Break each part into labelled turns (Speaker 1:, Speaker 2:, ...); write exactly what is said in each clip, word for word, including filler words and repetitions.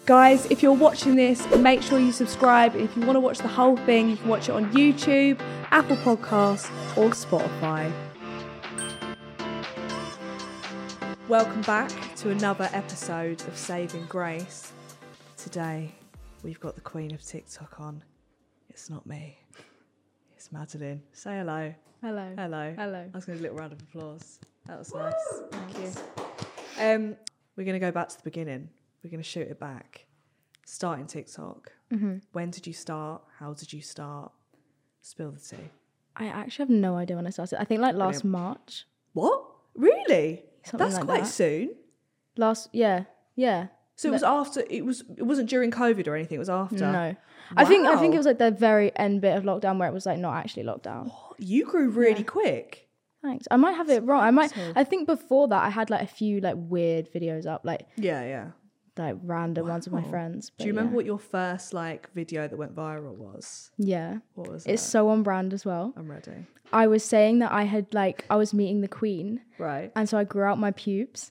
Speaker 1: Guys, if you're watching this, make sure you subscribe. And if you want to watch the whole thing, you can watch it on YouTube, Apple Podcasts, or Spotify. Welcome back to another episode of Saving Grace. Today, we've got the Queen of TikTok on. It's not me. It's Madeline. Say hello.
Speaker 2: Hello.
Speaker 1: Hello.
Speaker 2: Hello.
Speaker 1: I was going to do a little round of applause. That was nice. Thank you. Um, we're going to go back to the beginning. We're going to shoot it back. Starting TikTok.
Speaker 2: Mm-hmm.
Speaker 1: When did you start? How did you start? Spill the tea.
Speaker 2: I actually have no idea when I started. I think like last
Speaker 1: Brilliant.
Speaker 2: March.
Speaker 1: What? Really?
Speaker 2: Something
Speaker 1: That's
Speaker 2: like
Speaker 1: quite
Speaker 2: that.
Speaker 1: soon.
Speaker 2: Last, yeah, yeah.
Speaker 1: So it was after, it was, it wasn't during COVID or anything, it was after?
Speaker 2: No. I think I think
Speaker 1: Wow.
Speaker 2: it was like the very end bit of lockdown where it was like not actually lockdown.
Speaker 1: You grew really
Speaker 2: Yeah.
Speaker 1: quick.
Speaker 2: Thanks. I might have it wrong. I might.
Speaker 1: So-
Speaker 2: I think before that I had like a few like weird videos up, like
Speaker 1: Yeah, yeah.
Speaker 2: like random ones with my
Speaker 1: Wow.
Speaker 2: friends.
Speaker 1: Do you remember
Speaker 2: yeah.
Speaker 1: what your first like video that went viral was?
Speaker 2: Yeah.
Speaker 1: What was
Speaker 2: It's
Speaker 1: it?
Speaker 2: so on brand as well.
Speaker 1: I'm ready.
Speaker 2: I was saying that I had like I was meeting the Queen,
Speaker 1: Right.
Speaker 2: and so I grew out my pubes.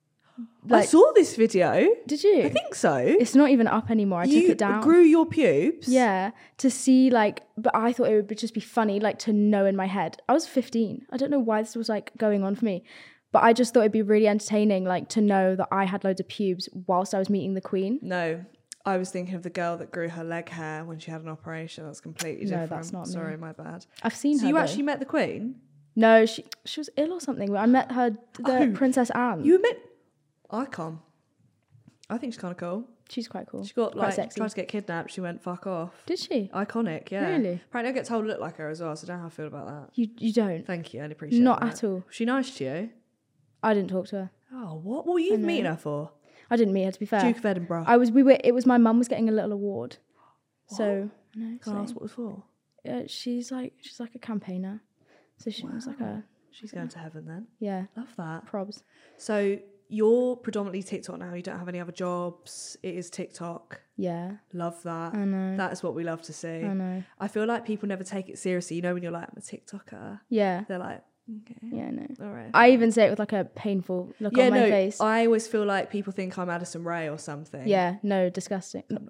Speaker 1: I saw this video.
Speaker 2: Did you?
Speaker 1: I think so.
Speaker 2: It's not even up anymore. I
Speaker 1: you
Speaker 2: took it down.
Speaker 1: grew your pubes?
Speaker 2: Yeah, to see like, but I thought it would just be funny, like to know in my head. I was fifteen. I don't know why this was like going on for me, but I just thought it'd be really entertaining, like to know that I had loads of pubes whilst I was meeting the Queen.
Speaker 1: No, I was thinking of the girl that grew her leg hair when she had an operation. That's completely
Speaker 2: No,
Speaker 1: different.
Speaker 2: that's not me.
Speaker 1: Sorry, my bad.
Speaker 2: I've seen
Speaker 1: So
Speaker 2: her.
Speaker 1: you
Speaker 2: though.
Speaker 1: actually met the Queen?
Speaker 2: No, she she was ill or something. I met her, the
Speaker 1: Oh,
Speaker 2: Princess Anne.
Speaker 1: You met Icon. I think she's kind of cool.
Speaker 2: She's quite cool.
Speaker 1: She got
Speaker 2: quite
Speaker 1: like
Speaker 2: sexy.
Speaker 1: tried to get kidnapped. She went fuck off.
Speaker 2: Did she?
Speaker 1: Iconic, yeah.
Speaker 2: Really?
Speaker 1: Apparently, I get told to look like her as well. So I don't know how I feel about that.
Speaker 2: You you don't.
Speaker 1: Thank you, I appreciate
Speaker 2: Not
Speaker 1: that.
Speaker 2: at all.
Speaker 1: Was she nice to you?
Speaker 2: I didn't talk to her.
Speaker 1: Oh, what? What were you
Speaker 2: know.
Speaker 1: meeting her for?
Speaker 2: I didn't meet her, to be fair.
Speaker 1: Duke of Edinburgh.
Speaker 2: I was. We were. It was my mum was getting a little award. So no.
Speaker 1: Can I ask
Speaker 2: So,
Speaker 1: what it was for?
Speaker 2: uh, she's like she's like a campaigner. So she was like a
Speaker 1: She's going to heaven then.
Speaker 2: yeah.
Speaker 1: Love that.
Speaker 2: Probs.
Speaker 1: So you're predominantly TikTok now. You don't have any other jobs. It is TikTok.
Speaker 2: Yeah.
Speaker 1: Love that.
Speaker 2: I know.
Speaker 1: That is what we love to see.
Speaker 2: I know.
Speaker 1: I feel like people never take it seriously. You know, when you're like, I'm a TikToker,
Speaker 2: Yeah.
Speaker 1: they're like, okay,
Speaker 2: Yeah, I know.
Speaker 1: all right.
Speaker 2: I even say it with like a painful look
Speaker 1: yeah,
Speaker 2: on my
Speaker 1: no,
Speaker 2: face.
Speaker 1: I always feel like people think I'm Addison Rae or something.
Speaker 2: Yeah, no, disgusting. No,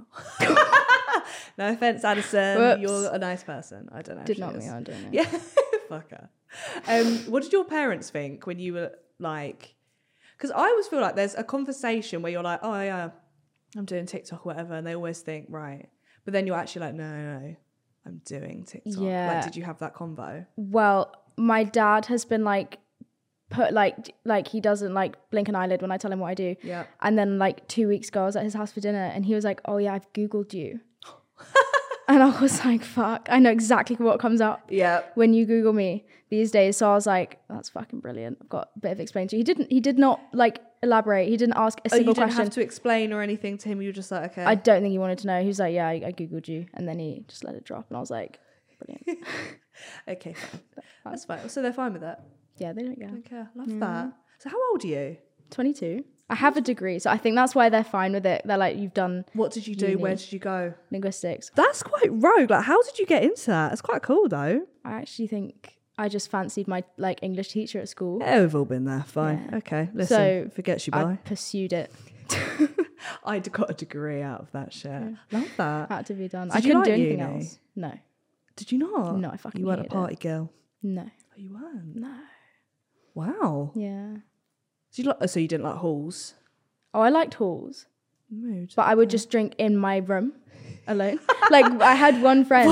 Speaker 1: No offense, Addison.
Speaker 2: Whoops.
Speaker 1: You're a nice person. I don't know. if
Speaker 2: did
Speaker 1: she
Speaker 2: not
Speaker 1: is.
Speaker 2: me. I don't know.
Speaker 1: Yeah, fuck her. Um, what did your parents think when you were like? Because I always feel like there's a conversation where you're like, oh yeah, I'm doing TikTok or whatever, and they always think right, but then you're actually like, no, no, no, I'm doing TikTok.
Speaker 2: Yeah.
Speaker 1: Like, did you have that convo?
Speaker 2: Well, my dad has been like, put like like he doesn't like blink an eyelid when I tell him what I do.
Speaker 1: Yeah.
Speaker 2: And then like two weeks ago, I was at his house for dinner, and he was like, "Oh yeah, I've Googled you." And I was like, "Fuck, I know exactly what comes up."
Speaker 1: Yeah.
Speaker 2: When you Google me these days. So I was like, that's fucking brilliant. I've got a bit of explain to you. He didn't, he did not like elaborate. He didn't ask a
Speaker 1: Oh, you
Speaker 2: single
Speaker 1: didn't
Speaker 2: question.
Speaker 1: have to explain or anything to him. You were just like, okay.
Speaker 2: I don't think he wanted to know. He was like, yeah, I, I Googled you. And then he just let it drop. And I was like, brilliant.
Speaker 1: Okay, fine. That's fine. So they're fine with that.
Speaker 2: Yeah, they don't care.
Speaker 1: Okay, love that. So how old are you?
Speaker 2: twenty-two. I have a degree. So I think that's why they're fine with it. They're like, you've done
Speaker 1: What did you do?
Speaker 2: Uni.
Speaker 1: Where did you go?
Speaker 2: linguistics.
Speaker 1: That's quite rogue. Like, how did you get into that? It's quite cool though.
Speaker 2: I actually think I just fancied my like English teacher at school.
Speaker 1: Yeah, we've all been there. Fine.
Speaker 2: Yeah.
Speaker 1: Okay. Listen,
Speaker 2: So
Speaker 1: forget you
Speaker 2: I
Speaker 1: by.
Speaker 2: pursued it.
Speaker 1: I got a degree out of that shit. Love that.
Speaker 2: Had to be done.
Speaker 1: Did
Speaker 2: I
Speaker 1: you
Speaker 2: couldn't
Speaker 1: like
Speaker 2: do anything
Speaker 1: uni?
Speaker 2: else. No.
Speaker 1: Did you not?
Speaker 2: No, I fucking
Speaker 1: You weren't a
Speaker 2: hated
Speaker 1: party girl.
Speaker 2: No.
Speaker 1: Oh, you weren't.
Speaker 2: No.
Speaker 1: Wow.
Speaker 2: Yeah.
Speaker 1: So you like? So you didn't like halls?
Speaker 2: Oh, I liked halls.
Speaker 1: Mood.
Speaker 2: But I would just drink in my room alone. Like I had one friend.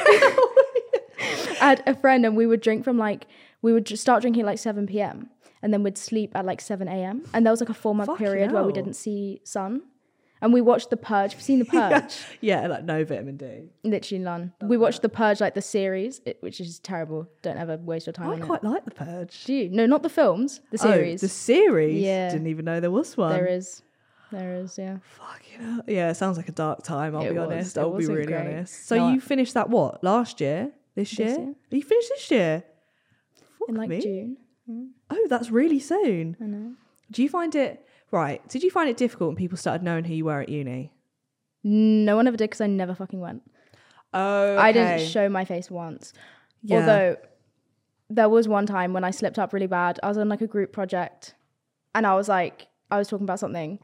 Speaker 2: I had a friend and we would drink from like, we would just start drinking at like seven p.m. and then we'd sleep at like seven a.m. And there was like a four month
Speaker 1: Fucking
Speaker 2: period where we
Speaker 1: hell.
Speaker 2: didn't see sun. And we watched The Purge. Have you seen The Purge?
Speaker 1: Yeah, like no vitamin D.
Speaker 2: Literally none. We watched The Purge, like the series, it, which is terrible. Don't ever waste your time
Speaker 1: I
Speaker 2: on
Speaker 1: quite
Speaker 2: it.
Speaker 1: like The Purge.
Speaker 2: Do you? No, not the films. The series.
Speaker 1: Oh, the series?
Speaker 2: Yeah.
Speaker 1: Didn't even know there was one.
Speaker 2: There is. There is, yeah.
Speaker 1: Fucking hell. Yeah, it sounds like a dark time, I'll
Speaker 2: It
Speaker 1: be
Speaker 2: was.
Speaker 1: honest.
Speaker 2: It
Speaker 1: I'll be
Speaker 2: wasn't
Speaker 1: really
Speaker 2: great.
Speaker 1: honest. So
Speaker 2: No,
Speaker 1: you
Speaker 2: I-
Speaker 1: finished that what? Last year? This
Speaker 2: This
Speaker 1: year?
Speaker 2: year.
Speaker 1: You finished this year? Fuck
Speaker 2: In like
Speaker 1: me.
Speaker 2: June.
Speaker 1: Oh, that's really soon.
Speaker 2: I know.
Speaker 1: Do you find it... Right, did you find it difficult when people started knowing who you were at uni?
Speaker 2: No one ever did because I never fucking went.
Speaker 1: Oh,
Speaker 2: I didn't show my face once.
Speaker 1: Yeah.
Speaker 2: Although there was one time when I slipped up really bad. I was on like a group project and I was like, I was talking about something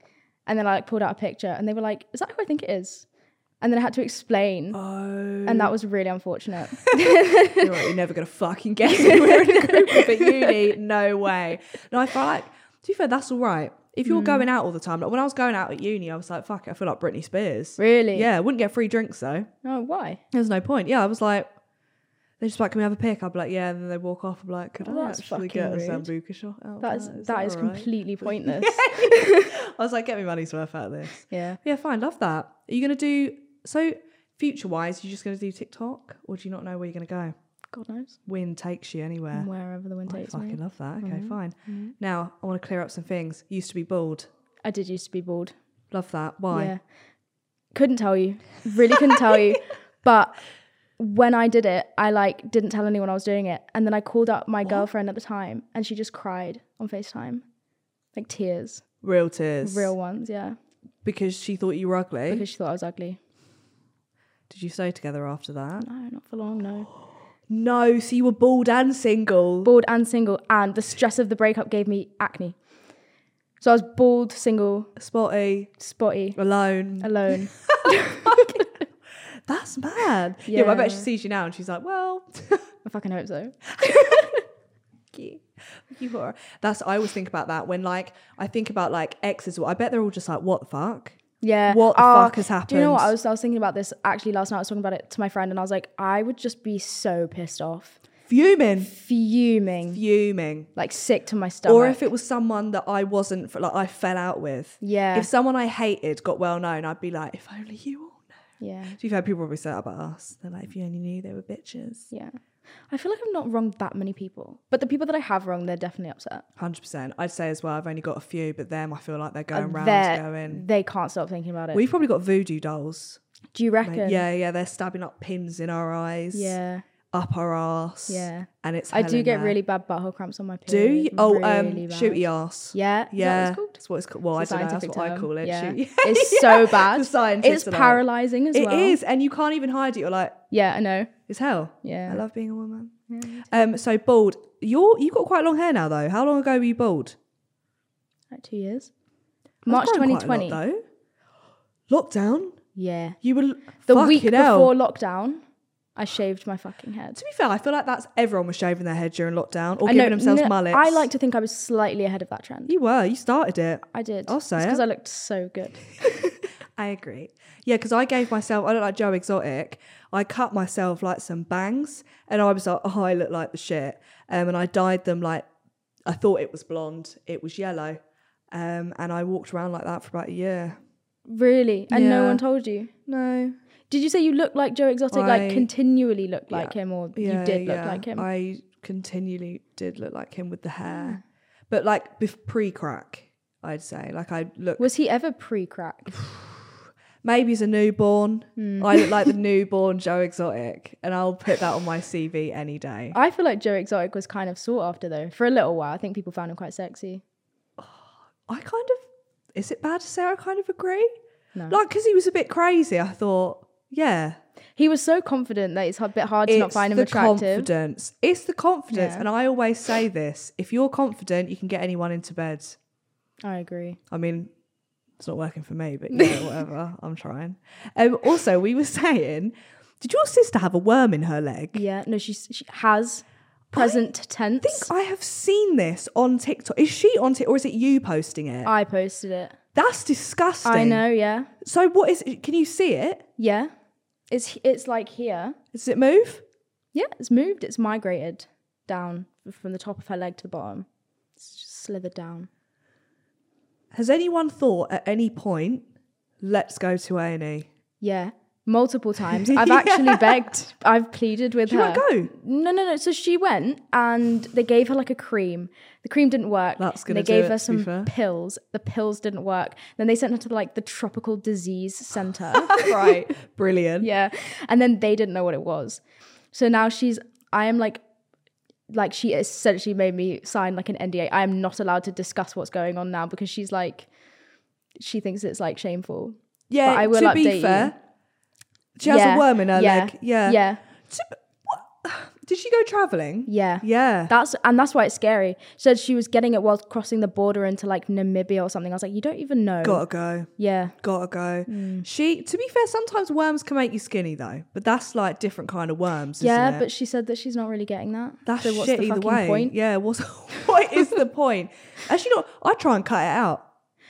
Speaker 2: And then I like pulled out a picture and they were like, is that who I think it is? And then I had to explain.
Speaker 1: Oh.
Speaker 2: And that was really unfortunate.
Speaker 1: You're, right, you're never going to fucking guess who we're in a group with at uni. No way. No, I feel like, to be fair, that's all right. If you're mm. going out all the time, like when I was going out at uni, I was like, fuck it, I feel like Britney Spears.
Speaker 2: Really?
Speaker 1: Yeah, I wouldn't get free drinks though.
Speaker 2: Oh, why?
Speaker 1: There's no point. Yeah, I was like, they're just like, can we have a pick? I'd be like, yeah, and then they walk off. I'm like, could
Speaker 2: oh,
Speaker 1: I actually get
Speaker 2: rude.
Speaker 1: a Sambuca shot out?
Speaker 2: That is,
Speaker 1: that is,
Speaker 2: that
Speaker 1: that
Speaker 2: is
Speaker 1: right?
Speaker 2: completely pointless.
Speaker 1: I was like, get me money's worth out of this.
Speaker 2: Yeah.
Speaker 1: Yeah, fine, love that. Are you going to do, so future-wise, you're just going to do TikTok? Or do you not know where you're going to go?
Speaker 2: God knows.
Speaker 1: Wind takes you anywhere.
Speaker 2: Wherever the wind
Speaker 1: I
Speaker 2: takes me.
Speaker 1: I fucking love that. Okay,
Speaker 2: mm-hmm.
Speaker 1: fine.
Speaker 2: Mm-hmm.
Speaker 1: Now, I want to clear up some things. Used to be bald.
Speaker 2: I did used to be bald.
Speaker 1: Love that. Why?
Speaker 2: Yeah. Couldn't tell you. Really couldn't tell you. But when I did it, I like didn't tell anyone I was doing it. And then I called up my
Speaker 1: what?
Speaker 2: girlfriend at the time and she just cried on FaceTime. Like tears.
Speaker 1: Real tears.
Speaker 2: Real ones, yeah.
Speaker 1: Because she thought you were ugly?
Speaker 2: Because she thought I was ugly.
Speaker 1: Did you stay together after that?
Speaker 2: No, not for long, no.
Speaker 1: No, so you were bald and single.
Speaker 2: Bald and single, and the stress of the breakup gave me acne. So I was bald, single,
Speaker 1: spotty,
Speaker 2: spotty,
Speaker 1: alone.
Speaker 2: Alone.
Speaker 1: That's mad. Yeah.
Speaker 2: Yeah,
Speaker 1: but I bet she sees you now and she's like, well.
Speaker 2: I fucking hope so.
Speaker 1: you. You are. That's, I always think about that when like, I think about like exes. I bet they're all just like, what the fuck?
Speaker 2: Yeah.
Speaker 1: What the
Speaker 2: uh,
Speaker 1: fuck has happened?
Speaker 2: Do you know what? I was, I was thinking about this actually last night. I was talking about it to my friend and I was like, I would just be so pissed off.
Speaker 1: Fuming.
Speaker 2: Fuming.
Speaker 1: Fuming.
Speaker 2: Like sick to my stomach.
Speaker 1: Or if it was someone that I wasn't, like I fell out with.
Speaker 2: Yeah.
Speaker 1: If someone I hated got well known, I'd be like, if only you all know.
Speaker 2: Yeah.
Speaker 1: So you've had people probably say that about us. They're like, if you only knew they were bitches.
Speaker 2: Yeah. I feel like I've not wronged that many people. But the people that I have wronged, they're definitely upset.
Speaker 1: one hundred percent. I'd say as well, I've only got a few, but them, I feel like they're going
Speaker 2: Uh,
Speaker 1: round,
Speaker 2: they're-
Speaker 1: going.
Speaker 2: They can't stop thinking about it.
Speaker 1: We've probably got voodoo dolls.
Speaker 2: Do you reckon?
Speaker 1: Mate. Yeah, yeah. They're stabbing up pins in our eyes.
Speaker 2: Yeah.
Speaker 1: Up our ass.
Speaker 2: Yeah.
Speaker 1: And it's
Speaker 2: I do
Speaker 1: hell
Speaker 2: get
Speaker 1: in there.
Speaker 2: really bad butthole cramps on my
Speaker 1: Do
Speaker 2: period.
Speaker 1: you? Oh,
Speaker 2: really
Speaker 1: um,
Speaker 2: bad.
Speaker 1: shooty ass.
Speaker 2: Yeah.
Speaker 1: Yeah.
Speaker 2: Is that what it's called?
Speaker 1: That's what it's called. Well,
Speaker 2: It's a
Speaker 1: I don't know. That's
Speaker 2: scientific
Speaker 1: what I
Speaker 2: term.
Speaker 1: call it.
Speaker 2: Yeah.
Speaker 1: Shooty.
Speaker 2: It's
Speaker 1: Yeah.
Speaker 2: so bad.
Speaker 1: The scientists
Speaker 2: It's
Speaker 1: are like-
Speaker 2: paralysing as
Speaker 1: It
Speaker 2: well.
Speaker 1: is, and you can't even hide it. You're like,
Speaker 2: Yeah, I know.
Speaker 1: it's hell.
Speaker 2: Yeah.
Speaker 1: I love being a woman.
Speaker 2: Yeah.
Speaker 1: Um, so bald. You're you've got quite long hair now, though. How long ago were you bald?
Speaker 2: Like two years.
Speaker 1: That's
Speaker 2: March
Speaker 1: grown
Speaker 2: twenty
Speaker 1: quite a
Speaker 2: twenty.
Speaker 1: lot, though. Lockdown.
Speaker 2: Yeah.
Speaker 1: You were
Speaker 2: The
Speaker 1: fucking
Speaker 2: week
Speaker 1: hell.
Speaker 2: before lockdown, I shaved my fucking head.
Speaker 1: To be fair, I feel like that's everyone was shaving their head during lockdown or
Speaker 2: I
Speaker 1: giving
Speaker 2: know,
Speaker 1: themselves
Speaker 2: no,
Speaker 1: mullets.
Speaker 2: I like to think I was slightly ahead of that trend.
Speaker 1: You were. You started it.
Speaker 2: I did.
Speaker 1: I'll say
Speaker 2: because
Speaker 1: it.
Speaker 2: I looked so good.
Speaker 1: I agree. Yeah, because I gave myself, I look like Joe Exotic. I cut myself like some bangs and I was like, oh, I look like the shit. Um, and I dyed them like, I thought it was blonde. It was yellow. Um, and I walked around like that for about a year.
Speaker 2: Really? And no
Speaker 1: Yeah.
Speaker 2: one told you?
Speaker 1: No.
Speaker 2: Did you say you looked like Joe Exotic,
Speaker 1: I-
Speaker 2: like continually looked like
Speaker 1: Yeah.
Speaker 2: him, or
Speaker 1: Yeah,
Speaker 2: you did look
Speaker 1: yeah.
Speaker 2: like him?
Speaker 1: I continually did look like him with the hair. But like bef- pre-crack, I'd say. Like I look,
Speaker 2: Was he ever pre-crack?
Speaker 1: maybe as a newborn.
Speaker 2: Hmm.
Speaker 1: I look like the newborn Joe Exotic. And I'll put that on my C V any day.
Speaker 2: I feel like Joe Exotic was kind of sought after though. For a little while, I think people found him quite sexy.
Speaker 1: I kind of, is it bad to say I kind of agree?
Speaker 2: No.
Speaker 1: Like, because he was a bit crazy, I thought, yeah.
Speaker 2: He was so confident that it's a bit hard to not find him
Speaker 1: the
Speaker 2: attractive.
Speaker 1: confidence. It's the confidence.
Speaker 2: Yeah.
Speaker 1: And I always say this, if you're confident, you can get anyone into bed.
Speaker 2: I agree.
Speaker 1: I mean, it's not working for me, but yeah, whatever. I'm trying. Um, also, we were saying, did your sister have a worm in her leg?
Speaker 2: Yeah, no, she's, she has present tense.
Speaker 1: I think I have seen this on TikTok. Is she on TikTok or is it you posting it?
Speaker 2: I posted it.
Speaker 1: That's disgusting.
Speaker 2: I know, yeah.
Speaker 1: So what is it? Can you see it?
Speaker 2: Yeah. It's it's like here.
Speaker 1: Does it move?
Speaker 2: Yeah, it's moved. It's migrated down from the top of her leg to the bottom. It's just slithered down.
Speaker 1: Has anyone thought at any point, let's go to A and E?
Speaker 2: Yeah, multiple times. I've actually begged. I've pleaded with
Speaker 1: She
Speaker 2: her.
Speaker 1: won't go.
Speaker 2: No, no, no. So she went and they gave her like a cream. The cream didn't work.
Speaker 1: That's
Speaker 2: And
Speaker 1: gonna
Speaker 2: They
Speaker 1: do
Speaker 2: gave
Speaker 1: it,
Speaker 2: her
Speaker 1: to be
Speaker 2: some
Speaker 1: fair.
Speaker 2: pills. The pills didn't work. Then they sent her to like the tropical disease center.
Speaker 1: Right. Brilliant.
Speaker 2: Yeah. And then they didn't know what it was. So now she's, I am like, like she essentially made me sign like an N D A. I am not allowed to discuss what's going on now because she's like, she thinks it's like shameful.
Speaker 1: Yeah,
Speaker 2: But I will
Speaker 1: to
Speaker 2: update
Speaker 1: be fair,
Speaker 2: you.
Speaker 1: she has
Speaker 2: Yeah,
Speaker 1: a worm in her
Speaker 2: yeah,
Speaker 1: leg. Yeah.
Speaker 2: Yeah.
Speaker 1: To, what, Did she go travelling?
Speaker 2: Yeah.
Speaker 1: Yeah.
Speaker 2: That's and that's why it's scary. She said she was getting it while crossing the border into like Namibia or something. I was like, you don't even know.
Speaker 1: Gotta go.
Speaker 2: Yeah.
Speaker 1: Gotta go.
Speaker 2: Mm.
Speaker 1: She, to be fair, sometimes worms can make you skinny though, but that's like different kind of worms.
Speaker 2: Yeah,
Speaker 1: isn't it?
Speaker 2: but she said that she's not really getting that.
Speaker 1: That's
Speaker 2: so what's
Speaker 1: shit
Speaker 2: the
Speaker 1: either
Speaker 2: fucking
Speaker 1: way.
Speaker 2: point?
Speaker 1: Yeah. What's what is the point? Actually, not. I'd try and cut it out.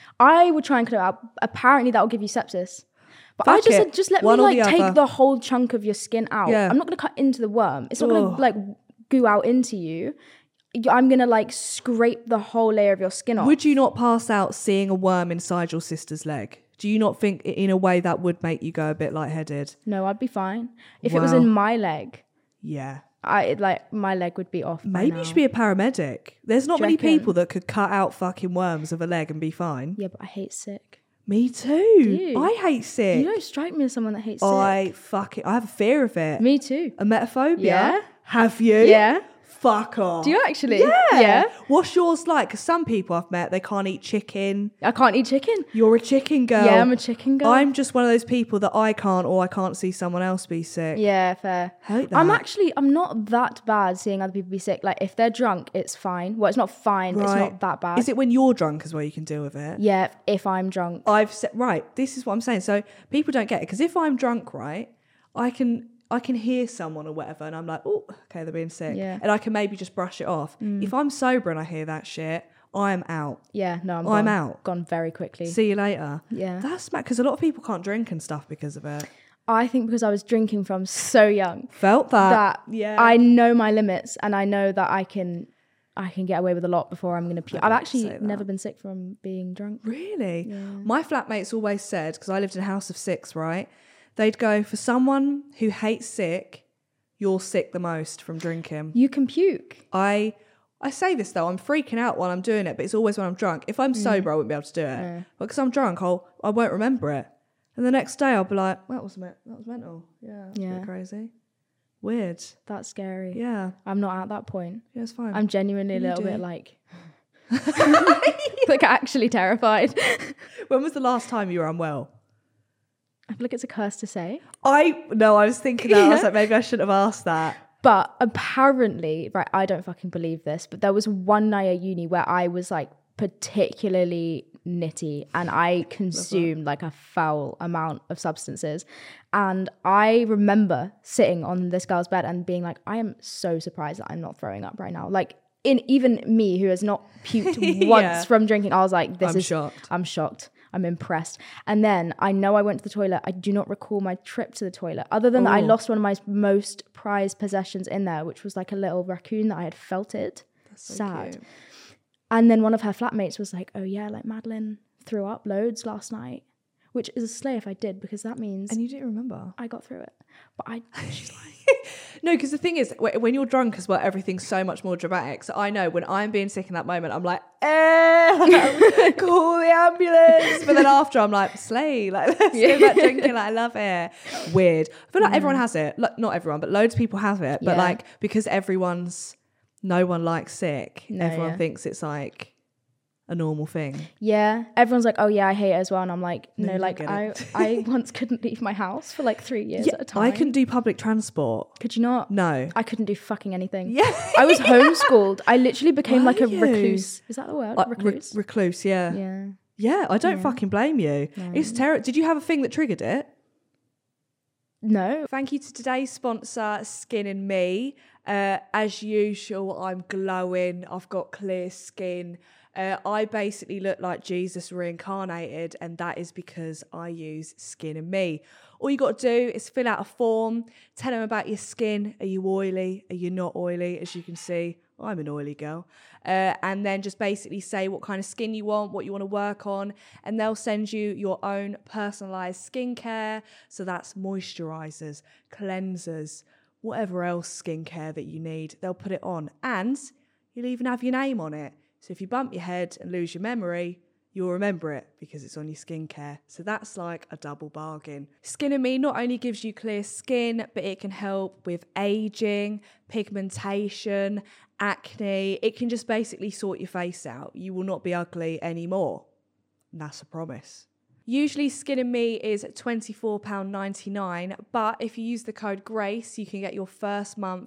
Speaker 2: I would try and cut it out. Apparently, that will give you sepsis. But I
Speaker 1: Fuck
Speaker 2: just
Speaker 1: it.
Speaker 2: said, just let
Speaker 1: One
Speaker 2: me
Speaker 1: or
Speaker 2: like
Speaker 1: the
Speaker 2: take
Speaker 1: other.
Speaker 2: the whole chunk of your skin out.
Speaker 1: Yeah.
Speaker 2: I'm not gonna cut into the worm. It's not
Speaker 1: Ugh.
Speaker 2: gonna like goo out into you. I'm gonna like scrape the whole layer of your skin off.
Speaker 1: Would you not pass out seeing a worm inside your sister's leg? Do you not think i- in a way that would make you go a bit lightheaded?
Speaker 2: No, I'd be fine. If it was
Speaker 1: Wow.
Speaker 2: in my leg,
Speaker 1: Yeah.
Speaker 2: I it, like my leg would be off. by
Speaker 1: Maybe
Speaker 2: now.
Speaker 1: you should be a paramedic. There's not
Speaker 2: Do you
Speaker 1: many
Speaker 2: reckon?
Speaker 1: people that could cut out fucking worms of a leg and be fine.
Speaker 2: Yeah, but I hate sick.
Speaker 1: Me too.
Speaker 2: you?
Speaker 1: I hate sick.
Speaker 2: You don't strike me as someone that hates
Speaker 1: I
Speaker 2: sick.
Speaker 1: fucking I have a fear of it.
Speaker 2: Me too.
Speaker 1: A metaphobia?
Speaker 2: Yeah.
Speaker 1: Have you?
Speaker 2: Yeah.
Speaker 1: Fuck off.
Speaker 2: Do you actually?
Speaker 1: Yeah.
Speaker 2: Yeah.
Speaker 1: What's yours like? Because some people I've met, they can't eat chicken.
Speaker 2: I can't eat chicken.
Speaker 1: You're a chicken girl.
Speaker 2: Yeah, I'm a chicken girl.
Speaker 1: I'm just one of those people that I can't or I can't see someone else be sick.
Speaker 2: Yeah, fair.
Speaker 1: Hate that.
Speaker 2: I'm actually, I'm not that bad seeing other people be sick. Like, if they're drunk, it's fine. Well, it's not fine, but it's
Speaker 1: Right.
Speaker 2: not that bad.
Speaker 1: Is it when you're drunk as well you can deal with it?
Speaker 2: Yeah, if I'm drunk.
Speaker 1: I've said, right, this is what I'm saying. So people don't get it. Because if I'm drunk, right, I can I can hear someone or whatever and I'm like, oh, okay, they're being sick.
Speaker 2: Yeah.
Speaker 1: And I can maybe just brush it off. If I'm sober and I hear that shit, I'm out.
Speaker 2: Yeah, no, I'm
Speaker 1: I'm
Speaker 2: gone,
Speaker 1: out.
Speaker 2: Gone very quickly.
Speaker 1: See you later.
Speaker 2: Yeah.
Speaker 1: That's mad because a lot of people can't drink and stuff because of it.
Speaker 2: I think because I was drinking from so young
Speaker 1: Felt that.
Speaker 2: that
Speaker 1: yeah.
Speaker 2: I know my limits and I know that I can I can get away with a lot before I'm going to puke.
Speaker 1: I'd
Speaker 2: I've
Speaker 1: like to
Speaker 2: actually
Speaker 1: say that.
Speaker 2: never been sick from being drunk.
Speaker 1: Really?
Speaker 2: Yeah.
Speaker 1: My flatmates always said, because I lived in a house of six, right? They'd go, for someone who hates sick, you're sick the most from drinking.
Speaker 2: You can puke.
Speaker 1: I I say this though, I'm freaking out while I'm doing it, but it's always when I'm drunk. If I'm sober, I wouldn't be able to do it.
Speaker 2: Yeah.
Speaker 1: But because I'm drunk, I'll I won't remember it. And the next day I'll be like, well, that was me- that was mental. Yeah, that's
Speaker 2: Yeah.
Speaker 1: yeah. crazy. Weird.
Speaker 2: That's scary.
Speaker 1: Yeah.
Speaker 2: I'm not at that point.
Speaker 1: Yeah, it's fine.
Speaker 2: I'm genuinely a
Speaker 1: You
Speaker 2: little
Speaker 1: do.
Speaker 2: bit like like actually terrified.
Speaker 1: When was the last time you were unwell?
Speaker 2: I feel like it's a curse to say.
Speaker 1: I no, I was thinking that. I was
Speaker 2: Yeah.
Speaker 1: like, maybe I shouldn't have asked that.
Speaker 2: But apparently, right, I don't fucking believe this, but there was one night at uni where I was like particularly nitty and I consumed like a foul amount of substances. And I remember sitting on this girl's bed and being like, I am so surprised that I'm not throwing up right now. Like, in even me who has not puked once
Speaker 1: Yeah.
Speaker 2: from drinking, I was like, this
Speaker 1: I'm
Speaker 2: is
Speaker 1: shocked.
Speaker 2: I'm shocked. I'm impressed. And then I know I went to the toilet. I do not recall my trip to the toilet. Other than that, I
Speaker 1: Ooh.
Speaker 2: lost one of my most prized possessions in there, which was like a little raccoon that I had felted.
Speaker 1: So
Speaker 2: Sad.
Speaker 1: cute.
Speaker 2: And then one of her flatmates was like, oh yeah, like Madeline threw up loads last night, which is a slay if I did, because that means
Speaker 1: And you didn't remember?
Speaker 2: I got through it. But I, she's like,
Speaker 1: No, because the thing is, wh- when you're drunk as well, everything's so much more dramatic. So I know when I'm being sick in that moment, I'm like, eh, call the ambulance. But then after, I'm like, slay, like, let's go back drinking. Like, I love it. Weird. I feel like everyone has it. Like, not everyone, but loads of people have it. But
Speaker 2: Yeah.
Speaker 1: like, because everyone's, no one likes sick,
Speaker 2: No,
Speaker 1: everyone
Speaker 2: yeah.
Speaker 1: thinks it's like a normal thing.
Speaker 2: yeah. Everyone's like, oh yeah, I hate it as well. And I'm like,
Speaker 1: No,
Speaker 2: no,
Speaker 1: you don't
Speaker 2: like
Speaker 1: get
Speaker 2: I,
Speaker 1: it.
Speaker 2: I once couldn't leave my house for like three years
Speaker 1: Yeah,
Speaker 2: at a time.
Speaker 1: I couldn't do public transport.
Speaker 2: Could you not?
Speaker 1: No.
Speaker 2: I couldn't do fucking anything.
Speaker 1: Yeah.
Speaker 2: I was homeschooled. I literally became
Speaker 1: Were
Speaker 2: like a
Speaker 1: you?
Speaker 2: recluse. Is that the word?
Speaker 1: Uh, re-
Speaker 2: recluse?
Speaker 1: recluse, yeah.
Speaker 2: yeah.
Speaker 1: Yeah, I don't
Speaker 2: Yeah.
Speaker 1: fucking blame you.
Speaker 2: No.
Speaker 1: It's terrible. Did you have a thing that triggered it?
Speaker 2: No.
Speaker 1: Thank you to today's sponsor, Skin and Me. Uh, as usual, I'm glowing. I've got clear skin. Uh, I basically look like Jesus reincarnated, and that is because I use Skin and Me. All you got to do is fill out a form, tell them about your skin. Are you oily? Are you not oily? As you can see, I'm an oily girl. Uh, and then just basically say what kind of skin you want, what you want to work on, and they'll send you your own personalised skincare. So that's moisturisers, cleansers, whatever else skincare that you need. They'll put it on, and you'll even have your name on it. So if you bump your head and lose your memory, you'll remember it because it's on your skincare. So that's like a double bargain. Skin and Me not only gives you clear skin, but it can help with aging, pigmentation, acne. It can just basically sort your face out. You will not be ugly anymore. And that's a promise. Usually Skin and Me is twenty-four pounds ninety-nine, but if you use the code GRACE, you can get your first month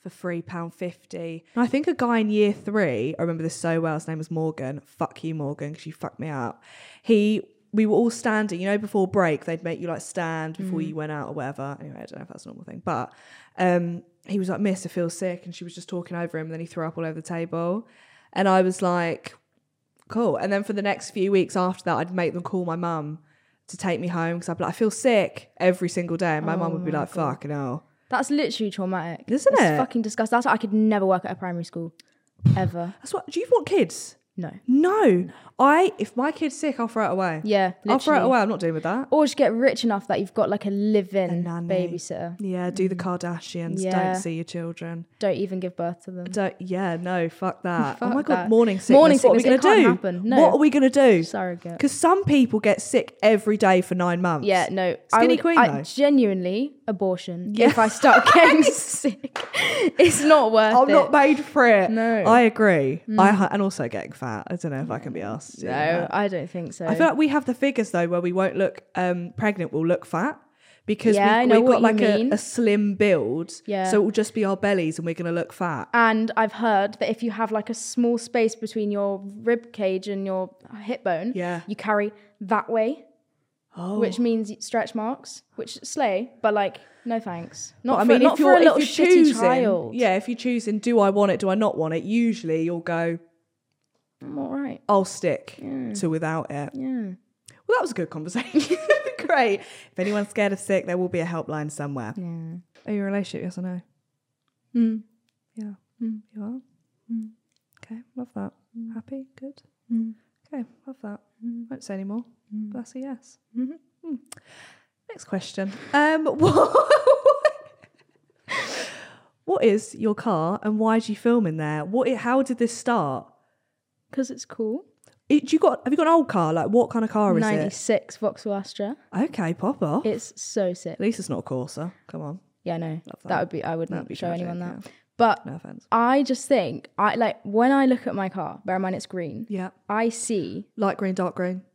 Speaker 1: for three pounds fifty. And I think a guy in year three, I remember this so well, his name was Morgan. Fuck you, Morgan, because you fucked me up. He, we were all standing, you know, before break, they'd make you like stand before mm. you went out or whatever. Anyway, I don't know if that's a normal thing. But um, he was like, miss, I feel sick. And she was just talking over him. And then he threw up all over the table. And I was like, cool. And then for the next few weeks after that, I'd make them call my mum to take me home because I'd be like, I feel sick every single day. And my oh mum would be like, God. Fucking hell.
Speaker 2: That's literally traumatic.
Speaker 1: Isn't
Speaker 2: it's
Speaker 1: it?
Speaker 2: fucking disgusting. That's why I could never work at a primary school. Ever.
Speaker 1: That's what, do you want kids?
Speaker 2: No.
Speaker 1: No. No. I, if my kid's sick, I'll throw it away.
Speaker 2: Yeah, literally.
Speaker 1: I'll throw it away. I'm not dealing with that.
Speaker 2: Or just get rich enough that you've got like a live-in babysitter.
Speaker 1: Yeah, do the Kardashians.
Speaker 2: Yeah.
Speaker 1: Don't see your children.
Speaker 2: Don't even give birth to them.
Speaker 1: Don't. Yeah, no, fuck that.
Speaker 2: Fuck
Speaker 1: oh my God,
Speaker 2: that.
Speaker 1: morning sickness.
Speaker 2: Morning
Speaker 1: what
Speaker 2: sickness,
Speaker 1: are we going to do?
Speaker 2: Happen. No.
Speaker 1: What are we going to do?
Speaker 2: Surrogate.
Speaker 1: Because some people get sick every day for nine months.
Speaker 2: Yeah, no.
Speaker 1: Skinny
Speaker 2: I would,
Speaker 1: queen,
Speaker 2: I,
Speaker 1: though.
Speaker 2: Genuinely, abortion.
Speaker 1: Yeah.
Speaker 2: If I start getting sick, it's not worth
Speaker 1: I'm
Speaker 2: it.
Speaker 1: not made for it.
Speaker 2: No.
Speaker 1: I agree.
Speaker 2: Mm.
Speaker 1: I And also getting fat. I don't know if I can be asked. to do
Speaker 2: No,
Speaker 1: that.
Speaker 2: I don't think so.
Speaker 1: I feel like we have the figures though where we won't look um, pregnant, we'll look fat because
Speaker 2: Yeah, I
Speaker 1: we've,
Speaker 2: know
Speaker 1: we've
Speaker 2: what
Speaker 1: got like
Speaker 2: you
Speaker 1: a,
Speaker 2: mean.
Speaker 1: a slim build.
Speaker 2: Yeah.
Speaker 1: So it will just be our bellies and we're going to look fat.
Speaker 2: And I've heard that if you have like a small space between your rib cage and your hip bone,
Speaker 1: Yeah.
Speaker 2: you carry that way,
Speaker 1: Oh.
Speaker 2: which means stretch marks, which slay, but like, no thanks. Not
Speaker 1: But I
Speaker 2: for,
Speaker 1: mean,
Speaker 2: not
Speaker 1: if
Speaker 2: for
Speaker 1: you're,
Speaker 2: a little
Speaker 1: if you're
Speaker 2: shitty
Speaker 1: choosing,
Speaker 2: child.
Speaker 1: yeah, if you're choosing, do I want it, do I not want it? Usually you'll go,
Speaker 2: I'm all right.
Speaker 1: I'll stick
Speaker 2: Yeah.
Speaker 1: to without it.
Speaker 2: Yeah.
Speaker 1: Well, that was a good conversation. Great. If anyone's scared of sick, there will be a helpline somewhere.
Speaker 2: Yeah.
Speaker 1: Are you in a relationship? Yes or no?
Speaker 2: Mm.
Speaker 1: Yeah.
Speaker 2: Mm.
Speaker 1: You are?
Speaker 2: Mm.
Speaker 1: Okay. Love that.
Speaker 2: Mm.
Speaker 1: Happy? Good.
Speaker 2: Mm.
Speaker 1: Okay. Love that.
Speaker 2: Mm.
Speaker 1: Won't say any more.
Speaker 2: Mm.
Speaker 1: But that's a yes.
Speaker 2: Mm-hmm.
Speaker 1: Mm. Next question. Um, what, what is your car and why did you film in there? What? How did this start?
Speaker 2: Because it's cool.
Speaker 1: It, you got? Have you got an old car? Like what kind of car is
Speaker 2: ninety-six Vauxhall Astra.
Speaker 1: it? Okay, pop off.
Speaker 2: It's so sick.
Speaker 1: At least it's not a Corsa. Come on.
Speaker 2: Yeah, no.
Speaker 1: Love
Speaker 2: That.
Speaker 1: that.
Speaker 2: would be, I wouldn't
Speaker 1: That'd be
Speaker 2: show
Speaker 1: tragic,
Speaker 2: anyone that.
Speaker 1: yeah.
Speaker 2: But
Speaker 1: No offense.
Speaker 2: I just think, I like, when I look at my car, bear in mind it's green,
Speaker 1: Yeah.
Speaker 2: I see
Speaker 1: Light green, dark green.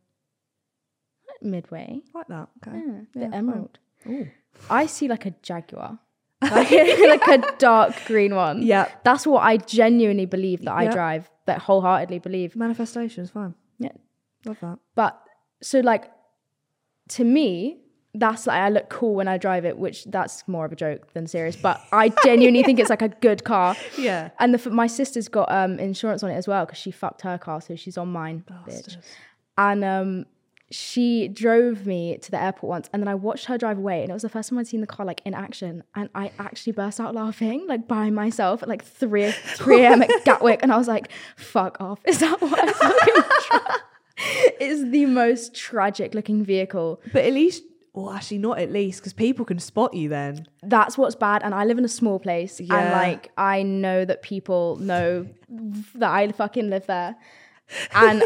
Speaker 2: midway,
Speaker 1: Like that. Okay.
Speaker 2: yeah, the
Speaker 1: Yeah,
Speaker 2: emerald.
Speaker 1: Ooh.
Speaker 2: I see like a Jaguar. Like, like a dark green one.
Speaker 1: Yeah.
Speaker 2: That's what I genuinely believe that I
Speaker 1: Yeah.
Speaker 2: drive, that wholeheartedly believe.
Speaker 1: Manifestation is fine.
Speaker 2: Yeah.
Speaker 1: Love that.
Speaker 2: But so like, to me, that's like, I look cool when I drive it, which that's more of a joke than serious, but I genuinely think it's like a good car.
Speaker 1: Yeah.
Speaker 2: And the, my sister's got um, insurance on it as well because she fucked her car, so she's on mine, bitch.
Speaker 1: Bastards.
Speaker 2: And um, she drove me to the airport once, and then I watched her drive away, and it was the first time I'd seen the car like in action, and I actually burst out laughing like by myself at like three a.m. at Gatwick, and I was like, "Fuck off! Is that what I fucking drive?" It's the most tragic looking vehicle.
Speaker 1: But at least, well, actually not at least, because people can spot you then.
Speaker 2: That's what's bad. And I live in a small place, and
Speaker 1: Yeah.
Speaker 2: like I know that people know that I fucking live there. And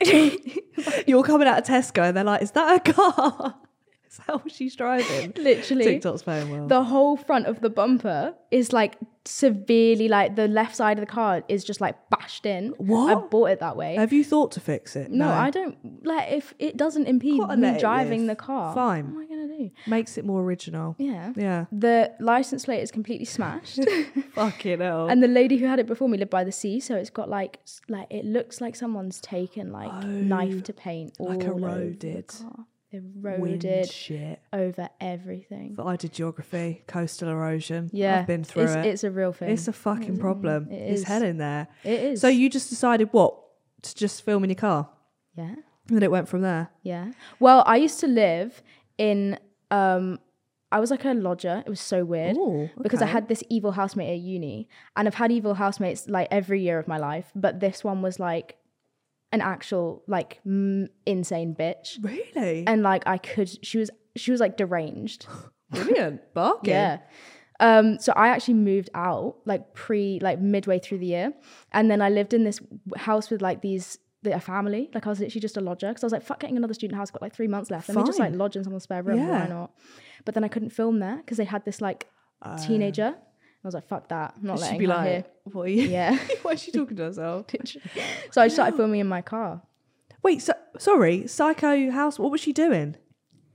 Speaker 1: You're coming out of Tesco and they're like, is that a car? Is that what she's driving?
Speaker 2: literally,
Speaker 1: TikTok's playing well.
Speaker 2: the whole front of the bumper is like severely, like the left side of the car is just like bashed in.
Speaker 1: What?
Speaker 2: I bought it that way.
Speaker 1: Have you thought to fix it?
Speaker 2: no, I don't. Like, if it doesn't impede
Speaker 1: Gotta let
Speaker 2: me
Speaker 1: it
Speaker 2: driving
Speaker 1: live.
Speaker 2: the car,
Speaker 1: Fine.
Speaker 2: what am I gonna do?
Speaker 1: Makes it more original.
Speaker 2: Yeah.
Speaker 1: Yeah.
Speaker 2: The license plate is completely smashed.
Speaker 1: Fucking hell.
Speaker 2: And the lady who had it before me lived by the sea, so it's got like, s- like it looks like someone's taken like
Speaker 1: Oh,
Speaker 2: knife to paint all
Speaker 1: like
Speaker 2: over
Speaker 1: eroded.
Speaker 2: the car.
Speaker 1: Wind
Speaker 2: Eroded
Speaker 1: shit.
Speaker 2: over everything.
Speaker 1: But I did geography, coastal erosion.
Speaker 2: Yeah,
Speaker 1: I've been through
Speaker 2: it's,
Speaker 1: it.
Speaker 2: It's a real thing.
Speaker 1: It's a fucking problem.
Speaker 2: It
Speaker 1: It's
Speaker 2: is.
Speaker 1: hell in there.
Speaker 2: It is.
Speaker 1: So you just decided what? To just film in your car?
Speaker 2: yeah,
Speaker 1: And then it went from there?
Speaker 2: yeah. Well, I used to live in. Um, I was like a lodger. It was so weird.
Speaker 1: Ooh,
Speaker 2: Because I
Speaker 1: okay.
Speaker 2: had this evil housemate at uni, and I've had evil housemates like every year of my life, but this one was like an actual like m- insane bitch.
Speaker 1: Really?
Speaker 2: And like I could, she was she was like deranged.
Speaker 1: Brilliant. Bargain.
Speaker 2: Yeah. Um, so I actually moved out like pre like midway through the year, and then I lived in this house with like these a family. Like I was literally just a lodger because I was like, fuck getting another student house. Got like three months left. Let me just like
Speaker 1: Fine.
Speaker 2: lodge in someone's spare room.
Speaker 1: Yeah.
Speaker 2: Why not? But then I couldn't film there because they had this like
Speaker 1: Uh,
Speaker 2: teenager. I was like, fuck that. I'm not
Speaker 1: She'd
Speaker 2: letting
Speaker 1: be
Speaker 2: her
Speaker 1: like,
Speaker 2: here.
Speaker 1: what are you?
Speaker 2: Yeah.
Speaker 1: Why is she talking to herself?
Speaker 2: So I started filming in my car.
Speaker 1: Wait, so, sorry, Psycho House, what was she doing?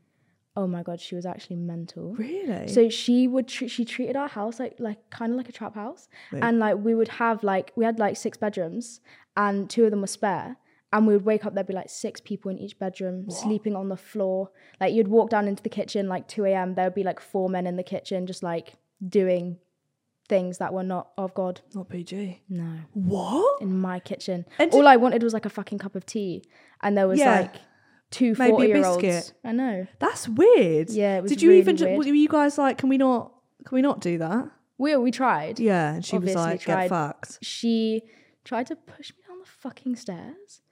Speaker 2: Oh my God, she was actually mental.
Speaker 1: Really?
Speaker 2: So she would tr- she treated our house like like kind of like a trap house,
Speaker 1: Wait.
Speaker 2: and like we would have like we had like six bedrooms, and two of them were spare, and we would wake up, there'd be like six people in each bedroom what? sleeping on the floor. Like you'd walk down into the kitchen like two a.m. there would be like four men in the kitchen just like doing things that were not of God.
Speaker 1: Not P G.
Speaker 2: No.
Speaker 1: What?
Speaker 2: In my kitchen.
Speaker 1: And
Speaker 2: all
Speaker 1: did-
Speaker 2: I wanted was like a fucking cup of tea, and there was
Speaker 1: Yeah.
Speaker 2: like two
Speaker 1: Maybe a
Speaker 2: forty-year-olds.
Speaker 1: biscuit.
Speaker 2: I know.
Speaker 1: That's weird.
Speaker 2: Yeah, it was
Speaker 1: Did you
Speaker 2: really
Speaker 1: even? Ju-
Speaker 2: weird.
Speaker 1: were you guys like, can we not? Can we not do that?
Speaker 2: We we tried.
Speaker 1: Yeah, and she
Speaker 2: Obviously
Speaker 1: was like,
Speaker 2: tried.
Speaker 1: get fucked.
Speaker 2: She tried to push me down the fucking stairs.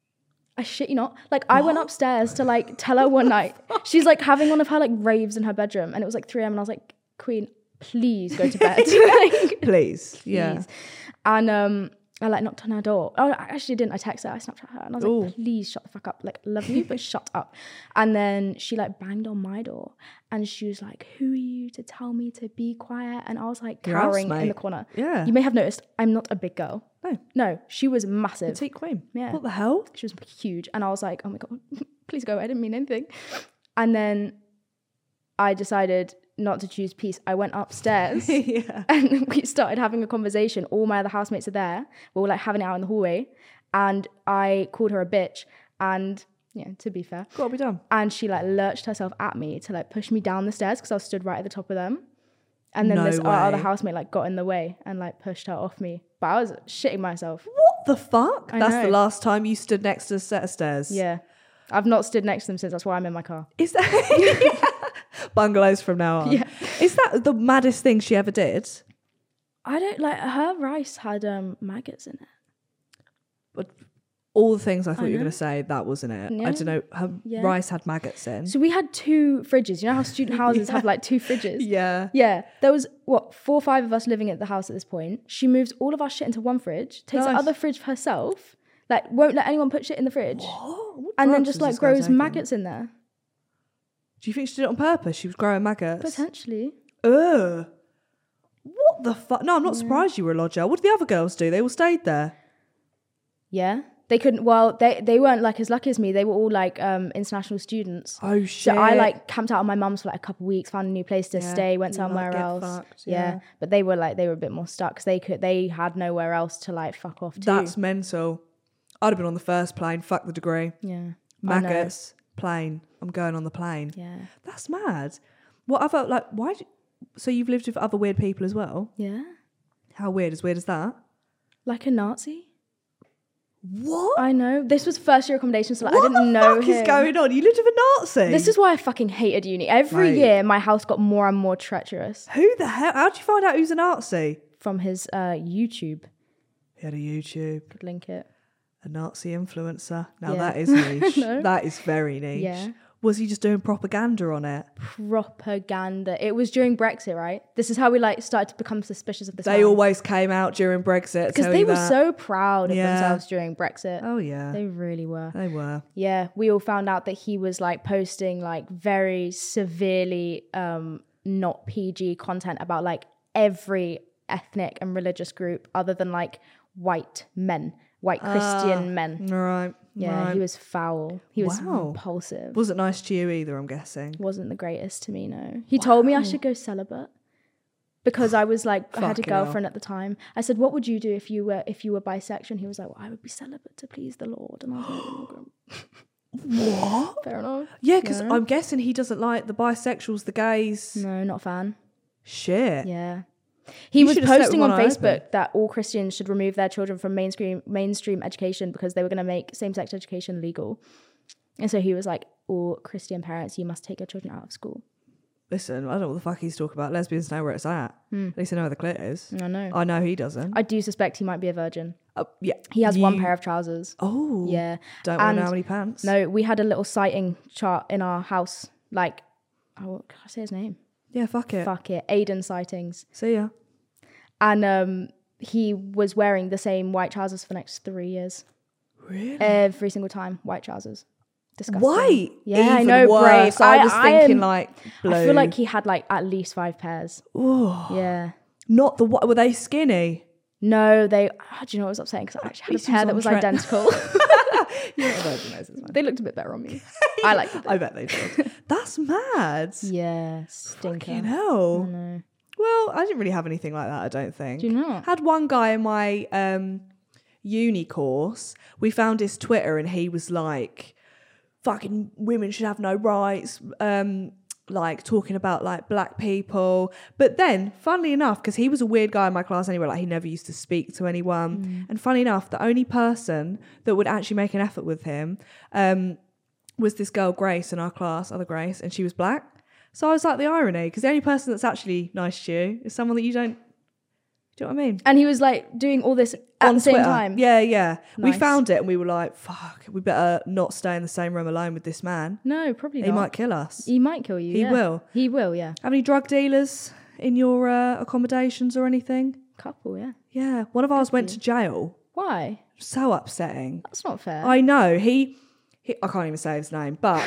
Speaker 2: I shit you not. Like I went upstairs to like tell her one night. She's like having one of her like raves in her bedroom, and it was like three a.m. and I was like, Queen, please go to bed. Like,
Speaker 1: Please. Yeah.
Speaker 2: please. And um, I like knocked on her door. Oh, I actually didn't. I texted her. I Snapchat her, and I was
Speaker 1: Ooh.
Speaker 2: like, please shut the fuck up. Like, love you, but shut up. And then she like banged on my door, and she was like, who are you to tell me to be quiet? And I was like
Speaker 1: Your
Speaker 2: cowering in
Speaker 1: housemate.
Speaker 2: the corner.
Speaker 1: Yeah.
Speaker 2: You may have noticed I'm not a big girl.
Speaker 1: No.
Speaker 2: No, she was massive.
Speaker 1: Petite queen.
Speaker 2: Yeah.
Speaker 1: What the hell?
Speaker 2: She was huge. And I was like, oh my God, please go. I didn't mean anything. And then I decided not to choose peace. I went upstairs
Speaker 1: Yeah.
Speaker 2: and we started having a conversation. All my other housemates are there. We were like having it out in the hallway. And I called her a bitch. And yeah, to be fair.
Speaker 1: Gotta be done.
Speaker 2: And she like lurched herself at me to like push me down the stairs because I was stood right at the top of them. And then
Speaker 1: No
Speaker 2: this our other
Speaker 1: way.
Speaker 2: housemate like got in the way and like pushed her off me. But I was shitting myself.
Speaker 1: What the fuck?
Speaker 2: I
Speaker 1: That's
Speaker 2: know.
Speaker 1: the last time you stood next to a set of stairs.
Speaker 2: Yeah. I've not stood next to them since. That's why I'm in my car.
Speaker 1: Is that bungalows from now on?
Speaker 2: Yeah.
Speaker 1: Is that the maddest thing she ever did?
Speaker 2: I don't like her rice had um maggots in it.
Speaker 1: But all the things I thought
Speaker 2: I
Speaker 1: you were
Speaker 2: know.
Speaker 1: going to say, that wasn't it.
Speaker 2: Yeah.
Speaker 1: I don't know. Her
Speaker 2: Yeah.
Speaker 1: rice had maggots in.
Speaker 2: So we had two fridges. You know how student houses
Speaker 1: Yeah.
Speaker 2: have like two fridges?
Speaker 1: Yeah.
Speaker 2: Yeah. There was what, four or five of us living at the house at this point. She moves all of our shit into one fridge, takes the
Speaker 1: Nice.
Speaker 2: other fridge for herself, like won't let anyone put shit in the fridge.
Speaker 1: What? What
Speaker 2: And then
Speaker 1: drugs
Speaker 2: just
Speaker 1: was
Speaker 2: like
Speaker 1: this guy
Speaker 2: grows
Speaker 1: taking?
Speaker 2: maggots in there.
Speaker 1: Do you think she did it on purpose? She was growing maggots.
Speaker 2: Potentially.
Speaker 1: Ugh. What the fuck? No, I'm not surprised you were a lodger. What did the other girls do? They all stayed there.
Speaker 2: Yeah. They couldn't well, they they weren't like as lucky as me. They were all like um international students.
Speaker 1: Oh shit.
Speaker 2: So I like camped out on my mum's for like a couple of weeks, found a new place to
Speaker 1: Yeah,
Speaker 2: stay, went
Speaker 1: you, like,
Speaker 2: somewhere
Speaker 1: get
Speaker 2: else.
Speaker 1: fucked,
Speaker 2: yeah.
Speaker 1: yeah.
Speaker 2: But they were like they were a bit more stuck because they could they had nowhere else to like fuck off to.
Speaker 1: That's mental. I'd have been on the first plane. Fuck the degree.
Speaker 2: yeah. I know.
Speaker 1: Maggots. Plane. I'm going on the plane.
Speaker 2: Yeah.
Speaker 1: That's mad. What other like? Why? Do, so you've lived with other weird people as well?
Speaker 2: Yeah.
Speaker 1: How weird? As weird as that?
Speaker 2: Like a Nazi.
Speaker 1: What?
Speaker 2: I know. This was first year accommodation, so like,
Speaker 1: what
Speaker 2: I didn't
Speaker 1: the
Speaker 2: know
Speaker 1: fuck
Speaker 2: him.
Speaker 1: is going on? You lived with a Nazi.
Speaker 2: This is why I fucking hated uni. Every
Speaker 1: Mate.
Speaker 2: year my house got more and more treacherous
Speaker 1: Who the hell? How'd you find out who's a Nazi?
Speaker 2: from his uh, YouTube.
Speaker 1: He had a YouTube.
Speaker 2: Could link it.
Speaker 1: A Nazi influencer. Now
Speaker 2: Yeah.
Speaker 1: that is niche.
Speaker 2: No.
Speaker 1: That is very niche.
Speaker 2: Yeah.
Speaker 1: Was he just doing propaganda on it?
Speaker 2: Propaganda. It was during Brexit, right? This is how we like started to become suspicious of this.
Speaker 1: They
Speaker 2: man.
Speaker 1: always came out during Brexit.
Speaker 2: because
Speaker 1: tell
Speaker 2: they
Speaker 1: you
Speaker 2: were
Speaker 1: that.
Speaker 2: so proud of
Speaker 1: Yeah.
Speaker 2: themselves during Brexit.
Speaker 1: Oh yeah,
Speaker 2: They really were.
Speaker 1: they were.
Speaker 2: Yeah, we all found out that he was like posting like very severely um not P G content about like every ethnic and religious group other than like white men, white Christian men.
Speaker 1: All right.
Speaker 2: Yeah,
Speaker 1: right.
Speaker 2: he was foul. He was
Speaker 1: Wow.
Speaker 2: repulsive.
Speaker 1: Wasn't nice to you either, I'm guessing.
Speaker 2: Wasn't the greatest to me, no. He told me I should go celibate because I was like, I had a
Speaker 1: Fucking hell.
Speaker 2: girlfriend at the time. I said, what would you do if you were if you were bisexual? And he was like, well, I would be celibate to please the Lord. And I was like, oh,
Speaker 1: What?
Speaker 2: fair enough.
Speaker 1: Yeah, because
Speaker 2: Yeah.
Speaker 1: I'm guessing he doesn't like the bisexuals, the gays.
Speaker 2: No, not a fan.
Speaker 1: Shit.
Speaker 2: Yeah. He
Speaker 1: You
Speaker 2: was
Speaker 1: should've slept
Speaker 2: posting
Speaker 1: with
Speaker 2: on
Speaker 1: one eye
Speaker 2: Facebook
Speaker 1: open.
Speaker 2: that all Christians should remove their children from mainstream mainstream education because they were going to make same-sex education legal. And so he was like, all Christian parents, you must take your children out of school.
Speaker 1: Listen, I don't know what the fuck he's talking about. Lesbians know where it's at. At least they know where the clit is.
Speaker 2: I know.
Speaker 1: I know he doesn't.
Speaker 2: I do suspect he might be a virgin.
Speaker 1: Uh, yeah.
Speaker 2: He has one
Speaker 1: You-
Speaker 2: pair of trousers.
Speaker 1: Oh.
Speaker 2: Yeah.
Speaker 1: Don't want to know
Speaker 2: And
Speaker 1: how many pants.
Speaker 2: No, we had a little sighting chart in our house. Like, oh, what can I say his name?
Speaker 1: Yeah, fuck it.
Speaker 2: Fuck it. Aiden sightings.
Speaker 1: See ya.
Speaker 2: And um, he was wearing the same white trousers for the next three years.
Speaker 1: Really?
Speaker 2: Every single time, white trousers. Disgusting.
Speaker 1: White?
Speaker 2: Yeah, I
Speaker 1: Even
Speaker 2: know,
Speaker 1: worse.
Speaker 2: brave.
Speaker 1: I,
Speaker 2: I-
Speaker 1: was
Speaker 2: I
Speaker 1: thinking
Speaker 2: am-
Speaker 1: like blue.
Speaker 2: I feel like he had like at least five pairs.
Speaker 1: Ooh.
Speaker 2: Yeah.
Speaker 1: Not the what? Were they skinny?
Speaker 2: No, they. Oh, do you know what was upsetting? Because I actually had
Speaker 1: He
Speaker 2: a pair
Speaker 1: was
Speaker 2: that
Speaker 1: on
Speaker 2: was
Speaker 1: trend.
Speaker 2: identical.
Speaker 1: You're not a virgin noses, man.
Speaker 2: They looked a bit better on me. I liked it.
Speaker 1: I bet they did. That's mad.
Speaker 2: Yeah, stinker.
Speaker 1: Fucking hell.
Speaker 2: I know.
Speaker 1: Well, I didn't really have anything like that, I don't think.
Speaker 2: Do you not?
Speaker 1: Had one guy in my um, uni course, we found his Twitter and he was like, fucking women should have no rights, um, like talking about like black people. But then, funnily enough, because he was a weird guy in my class anyway, like he never used to speak to anyone.
Speaker 2: Mm.
Speaker 1: And funny enough, the only person that would actually make an effort with him um, was this girl, Grace, in our class, other Grace, and she was black. So I was like, the irony, because the only person that's actually nice to you is someone that you don't, do you know what I mean?
Speaker 2: And he was like doing all this at
Speaker 1: On
Speaker 2: the same
Speaker 1: Twitter.
Speaker 2: time.
Speaker 1: Yeah, yeah. We
Speaker 2: Nice.
Speaker 1: found it and we were like, fuck, we better not stay in the same room alone with this man.
Speaker 2: No, probably
Speaker 1: He
Speaker 2: not.
Speaker 1: might kill us.
Speaker 2: He might kill you.
Speaker 1: He
Speaker 2: yeah.
Speaker 1: will.
Speaker 2: He will. Yeah.
Speaker 1: Have any drug dealers in your uh, accommodations or anything?
Speaker 2: Couple. Yeah.
Speaker 1: Yeah. One of ours went to jail.
Speaker 2: Why?
Speaker 1: So upsetting.
Speaker 2: That's not fair.
Speaker 1: I know. He, he I can't even say his name, but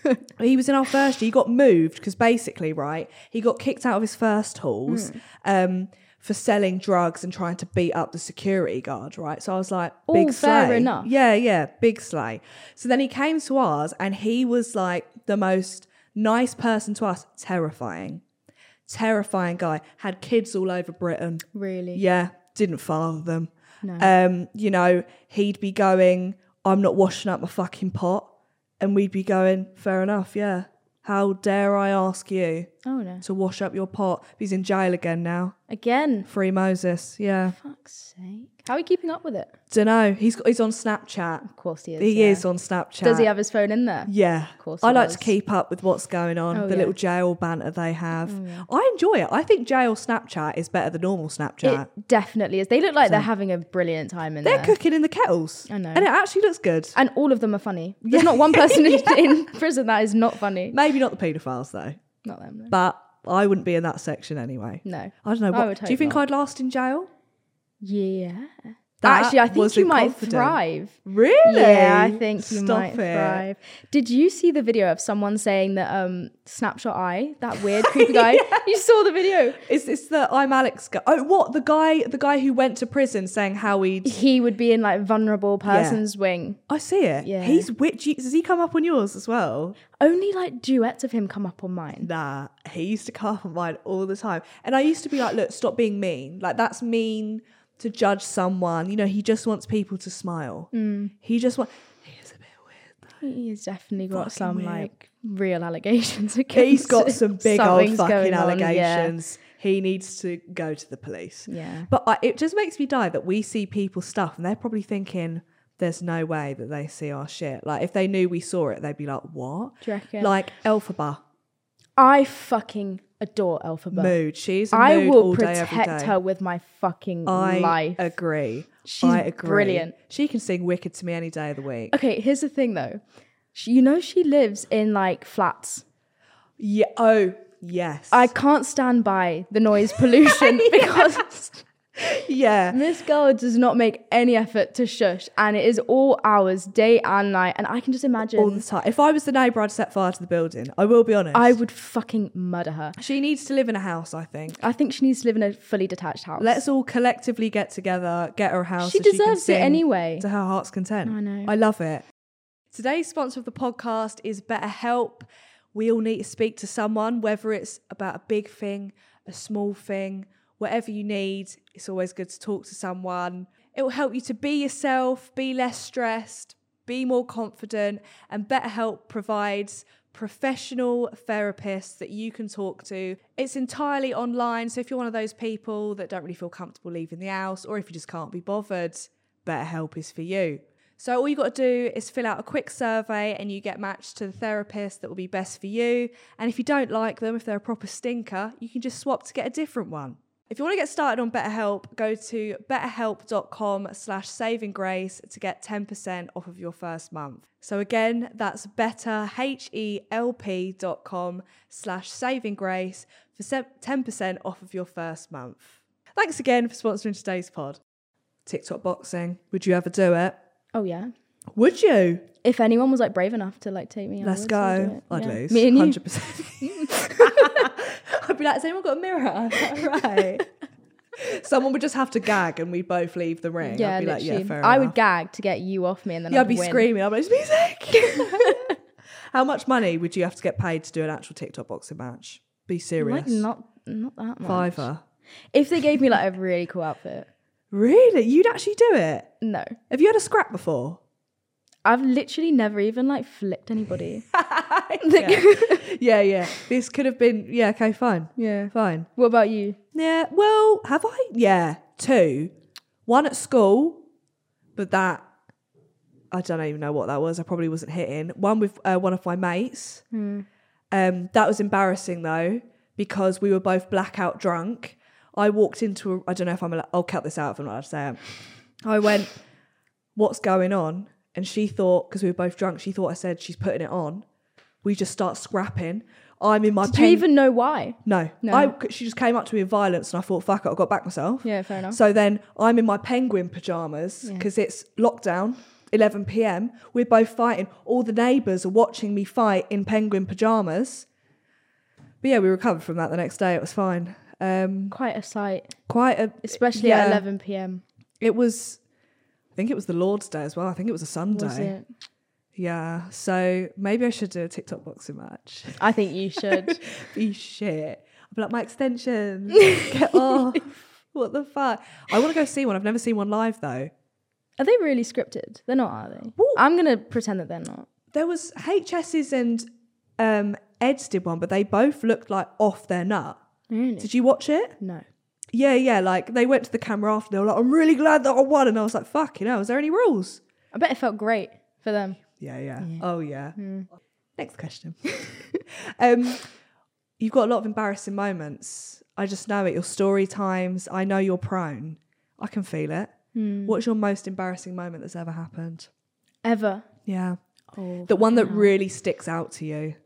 Speaker 1: he was in our first year. He got moved because basically, right, he got kicked out of his first halls
Speaker 2: Mm.
Speaker 1: um, for selling drugs and trying to beat up the security guard, right? So I was like,
Speaker 2: All
Speaker 1: big
Speaker 2: fair
Speaker 1: slay.
Speaker 2: enough.
Speaker 1: Yeah, yeah, big slay. So then he came to ours and he was like the most nice person to us. Terrifying. Terrifying guy. Had kids all over Britain.
Speaker 2: Really?
Speaker 1: Yeah, didn't father them.
Speaker 2: No.
Speaker 1: Um, you know, he'd be going, I'm not washing up my fucking pot. And we'd be going, fair enough, yeah. How dare I ask you
Speaker 2: Oh no.
Speaker 1: to wash up your pot? He's in jail again now.
Speaker 2: Again.
Speaker 1: Free Moses, yeah.
Speaker 2: Fuck's sake. How are you keeping up with it?
Speaker 1: Dunno. He's got, he's on Snapchat.
Speaker 2: Of course he is.
Speaker 1: He
Speaker 2: yeah.
Speaker 1: is on Snapchat.
Speaker 2: Does he have his phone in there?
Speaker 1: Yeah.
Speaker 2: Of course
Speaker 1: I
Speaker 2: he
Speaker 1: like
Speaker 2: does.
Speaker 1: to keep up with what's going on,
Speaker 2: Oh,
Speaker 1: the
Speaker 2: yeah.
Speaker 1: little jail banter they have.
Speaker 2: Oh, yeah.
Speaker 1: I enjoy it. I think jail Snapchat is better than normal Snapchat.
Speaker 2: It definitely is. They look like
Speaker 1: So-
Speaker 2: they're having a brilliant time in
Speaker 1: They're
Speaker 2: there.
Speaker 1: cooking in the kettles.
Speaker 2: I know.
Speaker 1: And it actually looks good.
Speaker 2: And all of them are funny. There's not one person in, in prison that is not funny.
Speaker 1: Maybe not the paedophiles though.
Speaker 2: Not them. No.
Speaker 1: But I wouldn't be in that section anyway.
Speaker 2: no.
Speaker 1: I don't know.
Speaker 2: I
Speaker 1: What,
Speaker 2: would
Speaker 1: do you
Speaker 2: hope
Speaker 1: think
Speaker 2: not.
Speaker 1: I'd last in jail?
Speaker 2: Yeah.
Speaker 1: That
Speaker 2: Actually, I think you
Speaker 1: wasn't
Speaker 2: might
Speaker 1: confident.
Speaker 2: thrive.
Speaker 1: Really?
Speaker 2: Yeah, I think you
Speaker 1: Stop
Speaker 2: might
Speaker 1: it.
Speaker 2: thrive. Did you see the video of someone saying that um, Snapshot Eye, that weird creepy guy? You saw the video.
Speaker 1: Is this the I'm Alex guy? Oh, what the guy? The guy who went to prison saying how he'd.
Speaker 2: He would be in like vulnerable person's wing.
Speaker 1: I see it.
Speaker 2: Yeah.
Speaker 1: He's witchy. Does he come up on yours as well?
Speaker 2: Only like duets of him come up on mine.
Speaker 1: Nah, he used to come up on mine all the time, and I used to be like, "Look, stop being mean. Like that's mean to judge someone. You know, he just wants people to smile.
Speaker 2: Mm.
Speaker 1: He just wants." He is a bit weird.
Speaker 2: He's definitely got
Speaker 1: Fucking
Speaker 2: some
Speaker 1: weird.
Speaker 2: like real allegations against
Speaker 1: He's got
Speaker 2: him.
Speaker 1: some big old
Speaker 2: Something's
Speaker 1: fucking
Speaker 2: going on, yeah.
Speaker 1: allegations. He needs to go to the police.
Speaker 2: Yeah.
Speaker 1: But I, it just makes me die that we see people's stuff and they're probably thinking there's no way that they see our shit. Like if they knew we saw it, they'd be like, what?
Speaker 2: Do you reckon?
Speaker 1: Like Elphaba,
Speaker 2: I fucking adore Elphaba.
Speaker 1: mood. She's a
Speaker 2: I
Speaker 1: mood
Speaker 2: will
Speaker 1: all day,
Speaker 2: protect
Speaker 1: every day.
Speaker 2: her with my fucking
Speaker 1: I
Speaker 2: life.
Speaker 1: agree.
Speaker 2: She's
Speaker 1: I agree.
Speaker 2: brilliant.
Speaker 1: She can sing Wicked to me any day of the week.
Speaker 2: Okay, here's the thing though. She, you know she lives in like flats.
Speaker 1: Yeah. Oh, yes.
Speaker 2: I can't stand by the noise pollution because
Speaker 1: yeah.
Speaker 2: this girl does not make any effort to shush, and it is all hours, day and night, and I can just imagine
Speaker 1: All the time. If I was the neighbour, I'd set fire to the building. I will be honest.
Speaker 2: I would fucking murder her.
Speaker 1: She needs to live in a house, I think.
Speaker 2: I think she needs to live in a fully detached house.
Speaker 1: Let's all collectively get together, get her a house.
Speaker 2: She
Speaker 1: so can
Speaker 2: deserves it
Speaker 1: sing
Speaker 2: anyway.
Speaker 1: To her heart's content.
Speaker 2: I know.
Speaker 1: I love it. Today's sponsor of the podcast is BetterHelp. We all need to speak to someone, whether it's about a big thing, a small thing, whatever you need. It's always good to talk to someone. It will help you to be yourself, be less stressed, be more confident, and BetterHelp provides professional therapists that you can talk to. It's entirely online, so if you're one of those people that don't really feel comfortable leaving the house, or if you just can't be bothered, BetterHelp is for you. So all you got to do is fill out a quick survey and you get matched to the therapist that will be best for you. And if you don't like them, if they're a proper stinker, you can just swap to get a different one. If you want to get started on BetterHelp, go to betterhelp.com slash saving grace to get ten percent off of your first month. So again, that's betterhelp.com slash saving grace for ten percent off of your first month. Thanks again for sponsoring today's pod. TikTok boxing. Would you ever do it?
Speaker 2: Oh yeah.
Speaker 1: Would you?
Speaker 2: If anyone was like brave enough to like take me on,
Speaker 1: Let's
Speaker 2: I'd
Speaker 1: go.
Speaker 2: do it.
Speaker 1: I'd
Speaker 2: Yeah.
Speaker 1: lose.
Speaker 2: Me and you.
Speaker 1: one hundred percent. I'd be like, has anyone got a mirror? Right. Someone would just have to gag and we'd both leave the ring.
Speaker 2: Yeah,
Speaker 1: I'd be
Speaker 2: literally.
Speaker 1: like, yeah, fair
Speaker 2: I
Speaker 1: enough.
Speaker 2: would gag to get you off me, and then
Speaker 1: Yeah,
Speaker 2: I'd
Speaker 1: I'd be
Speaker 2: win.
Speaker 1: screaming. I'd be like, music. How much money would you have to get paid to do an actual TikTok boxing match? Be serious.
Speaker 2: Like not not that much.
Speaker 1: Fiver.
Speaker 2: If they gave me like a really cool outfit.
Speaker 1: Really? You'd actually do it?
Speaker 2: No.
Speaker 1: Have you had a scrap before?
Speaker 2: I've literally never even like flicked anybody.
Speaker 1: yeah. yeah, yeah. This could have been, yeah, okay, fine.
Speaker 2: Yeah.
Speaker 1: Fine.
Speaker 2: What about you?
Speaker 1: Yeah, well, have I? Yeah, two. One at school, but that, I don't even know what that was. I probably wasn't hitting. One with uh, one of my mates.
Speaker 2: Hmm.
Speaker 1: Um, that was embarrassing though, because we were both blackout drunk. I walked into a, I don't know if I'm allowed, I'll cut this out if I'm not allowed to say it. I went, what's going on? And she thought, because we were both drunk, she thought I said she's putting it on. We just start scrapping. I'm in my
Speaker 2: Did
Speaker 1: pen-
Speaker 2: you even know why?
Speaker 1: No.
Speaker 2: No.
Speaker 1: I, she just came up to me with violence and I thought, fuck it, I got back myself.
Speaker 2: Yeah, fair enough.
Speaker 1: So then I'm in my penguin pyjamas because
Speaker 2: Yeah.
Speaker 1: it's lockdown, eleven p.m. We're both fighting. All the neighbours are watching me fight in penguin pyjamas. But yeah, we recovered from that the next day. It was fine. Um,
Speaker 2: Quite a sight,
Speaker 1: quite a...
Speaker 2: especially
Speaker 1: yeah.
Speaker 2: at eleven p.m.
Speaker 1: It was... I think it was the Lord's Day as well. I think it was a Sunday.
Speaker 2: Was it?
Speaker 1: Yeah. So maybe I should do a TikTok boxing match.
Speaker 2: I think you should.
Speaker 1: Be shit. I'll be like, my extensions. Get off. What the fuck? I want to go see one. I've never seen one live though.
Speaker 2: Are they really scripted? They're not, are they?
Speaker 1: Well,
Speaker 2: I'm gonna pretend that they're not.
Speaker 1: there was H S's and um, Ed's did one, but they both looked like off their nut.
Speaker 2: Really?
Speaker 1: Did you watch it?
Speaker 2: No.
Speaker 1: Yeah, yeah. Like they went to the camera after. They were like, I'm really glad that I won. And I was like, fuck, you know, is there any rules?
Speaker 2: I bet it felt great for them.
Speaker 1: Yeah, yeah.
Speaker 2: Yeah.
Speaker 1: Oh, yeah.
Speaker 2: Mm.
Speaker 1: Next question. um, you've got a lot of embarrassing moments. I just know it. Your story times. I know you're prone. I can feel it.
Speaker 2: Mm.
Speaker 1: What's your most embarrassing moment that's ever happened?
Speaker 2: Ever?
Speaker 1: Yeah.
Speaker 2: Oh,
Speaker 1: The one that
Speaker 2: fucking hell.
Speaker 1: really sticks out to you.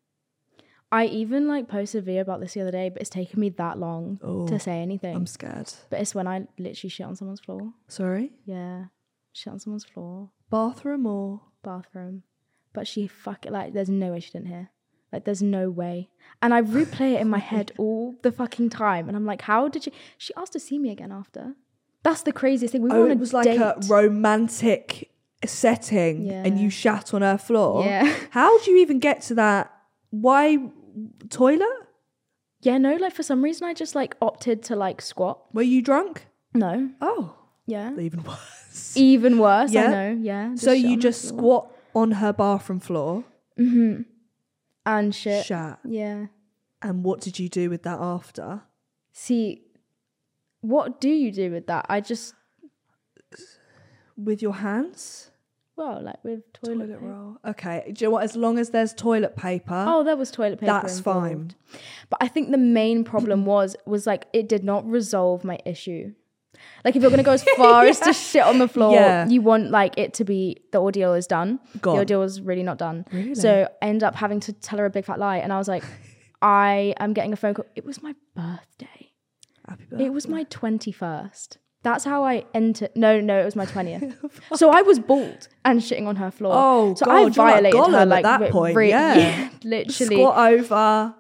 Speaker 2: I even like posted a video about this the other day, but it's taken me that long
Speaker 1: Oh,
Speaker 2: to say anything.
Speaker 1: I'm scared.
Speaker 2: But it's when I literally shit on someone's floor.
Speaker 1: Sorry?
Speaker 2: Yeah. Shit on someone's floor.
Speaker 1: Bathroom or?
Speaker 2: Bathroom. But she fuck it, like, there's no way she didn't hear. Like, there's no way. And I replay it in my head all the fucking time. And I'm like, how did she? She asked to see me again after. That's the craziest thing. We were
Speaker 1: Oh,
Speaker 2: on a
Speaker 1: it was like
Speaker 2: date.
Speaker 1: a romantic setting
Speaker 2: Yeah.
Speaker 1: and you shat on her floor.
Speaker 2: Yeah.
Speaker 1: How do you even get to that? Why toilet?
Speaker 2: Yeah, no, like, for some reason, I just, like, opted to, like, squat.
Speaker 1: Were you drunk?
Speaker 2: No.
Speaker 1: Oh,
Speaker 2: Yeah.
Speaker 1: even worse.
Speaker 2: Even worse,
Speaker 1: Yeah.
Speaker 2: I know. Yeah.
Speaker 1: So
Speaker 2: shit
Speaker 1: you
Speaker 2: on
Speaker 1: just
Speaker 2: the floor.
Speaker 1: squat on her bathroom floor,
Speaker 2: Mm-hmm. And shit.
Speaker 1: shat.
Speaker 2: Yeah.
Speaker 1: And what did you do with that after?
Speaker 2: See, what do you do with that? I just,
Speaker 1: With your hands?
Speaker 2: well, like with toilet,
Speaker 1: Toilet
Speaker 2: paper.
Speaker 1: roll. Okay. Do you know what? As long as there's toilet paper,
Speaker 2: Oh, there was toilet paper.
Speaker 1: that's
Speaker 2: involved.
Speaker 1: fine.
Speaker 2: But I think the main problem was was like it did not resolve my issue. Like if you're gonna go as far as to shit on the floor,
Speaker 1: Yeah.
Speaker 2: you want like it to be the ordeal is done.
Speaker 1: Gone.
Speaker 2: The ordeal was really not done.
Speaker 1: Really?
Speaker 2: So I ended up having to tell her a big fat lie, and I was like, I am getting a phone call. It was my birthday.
Speaker 1: Happy birthday.
Speaker 2: It was my twenty-first. That's how I entered. No, no, it was my twentieth. So I was bald and shitting on her floor.
Speaker 1: Oh,
Speaker 2: so
Speaker 1: God,
Speaker 2: I
Speaker 1: you're like
Speaker 2: violated her
Speaker 1: Gollum at
Speaker 2: like
Speaker 1: that
Speaker 2: re-
Speaker 1: point,
Speaker 2: re-
Speaker 1: yeah.
Speaker 2: literally.
Speaker 1: Squat over.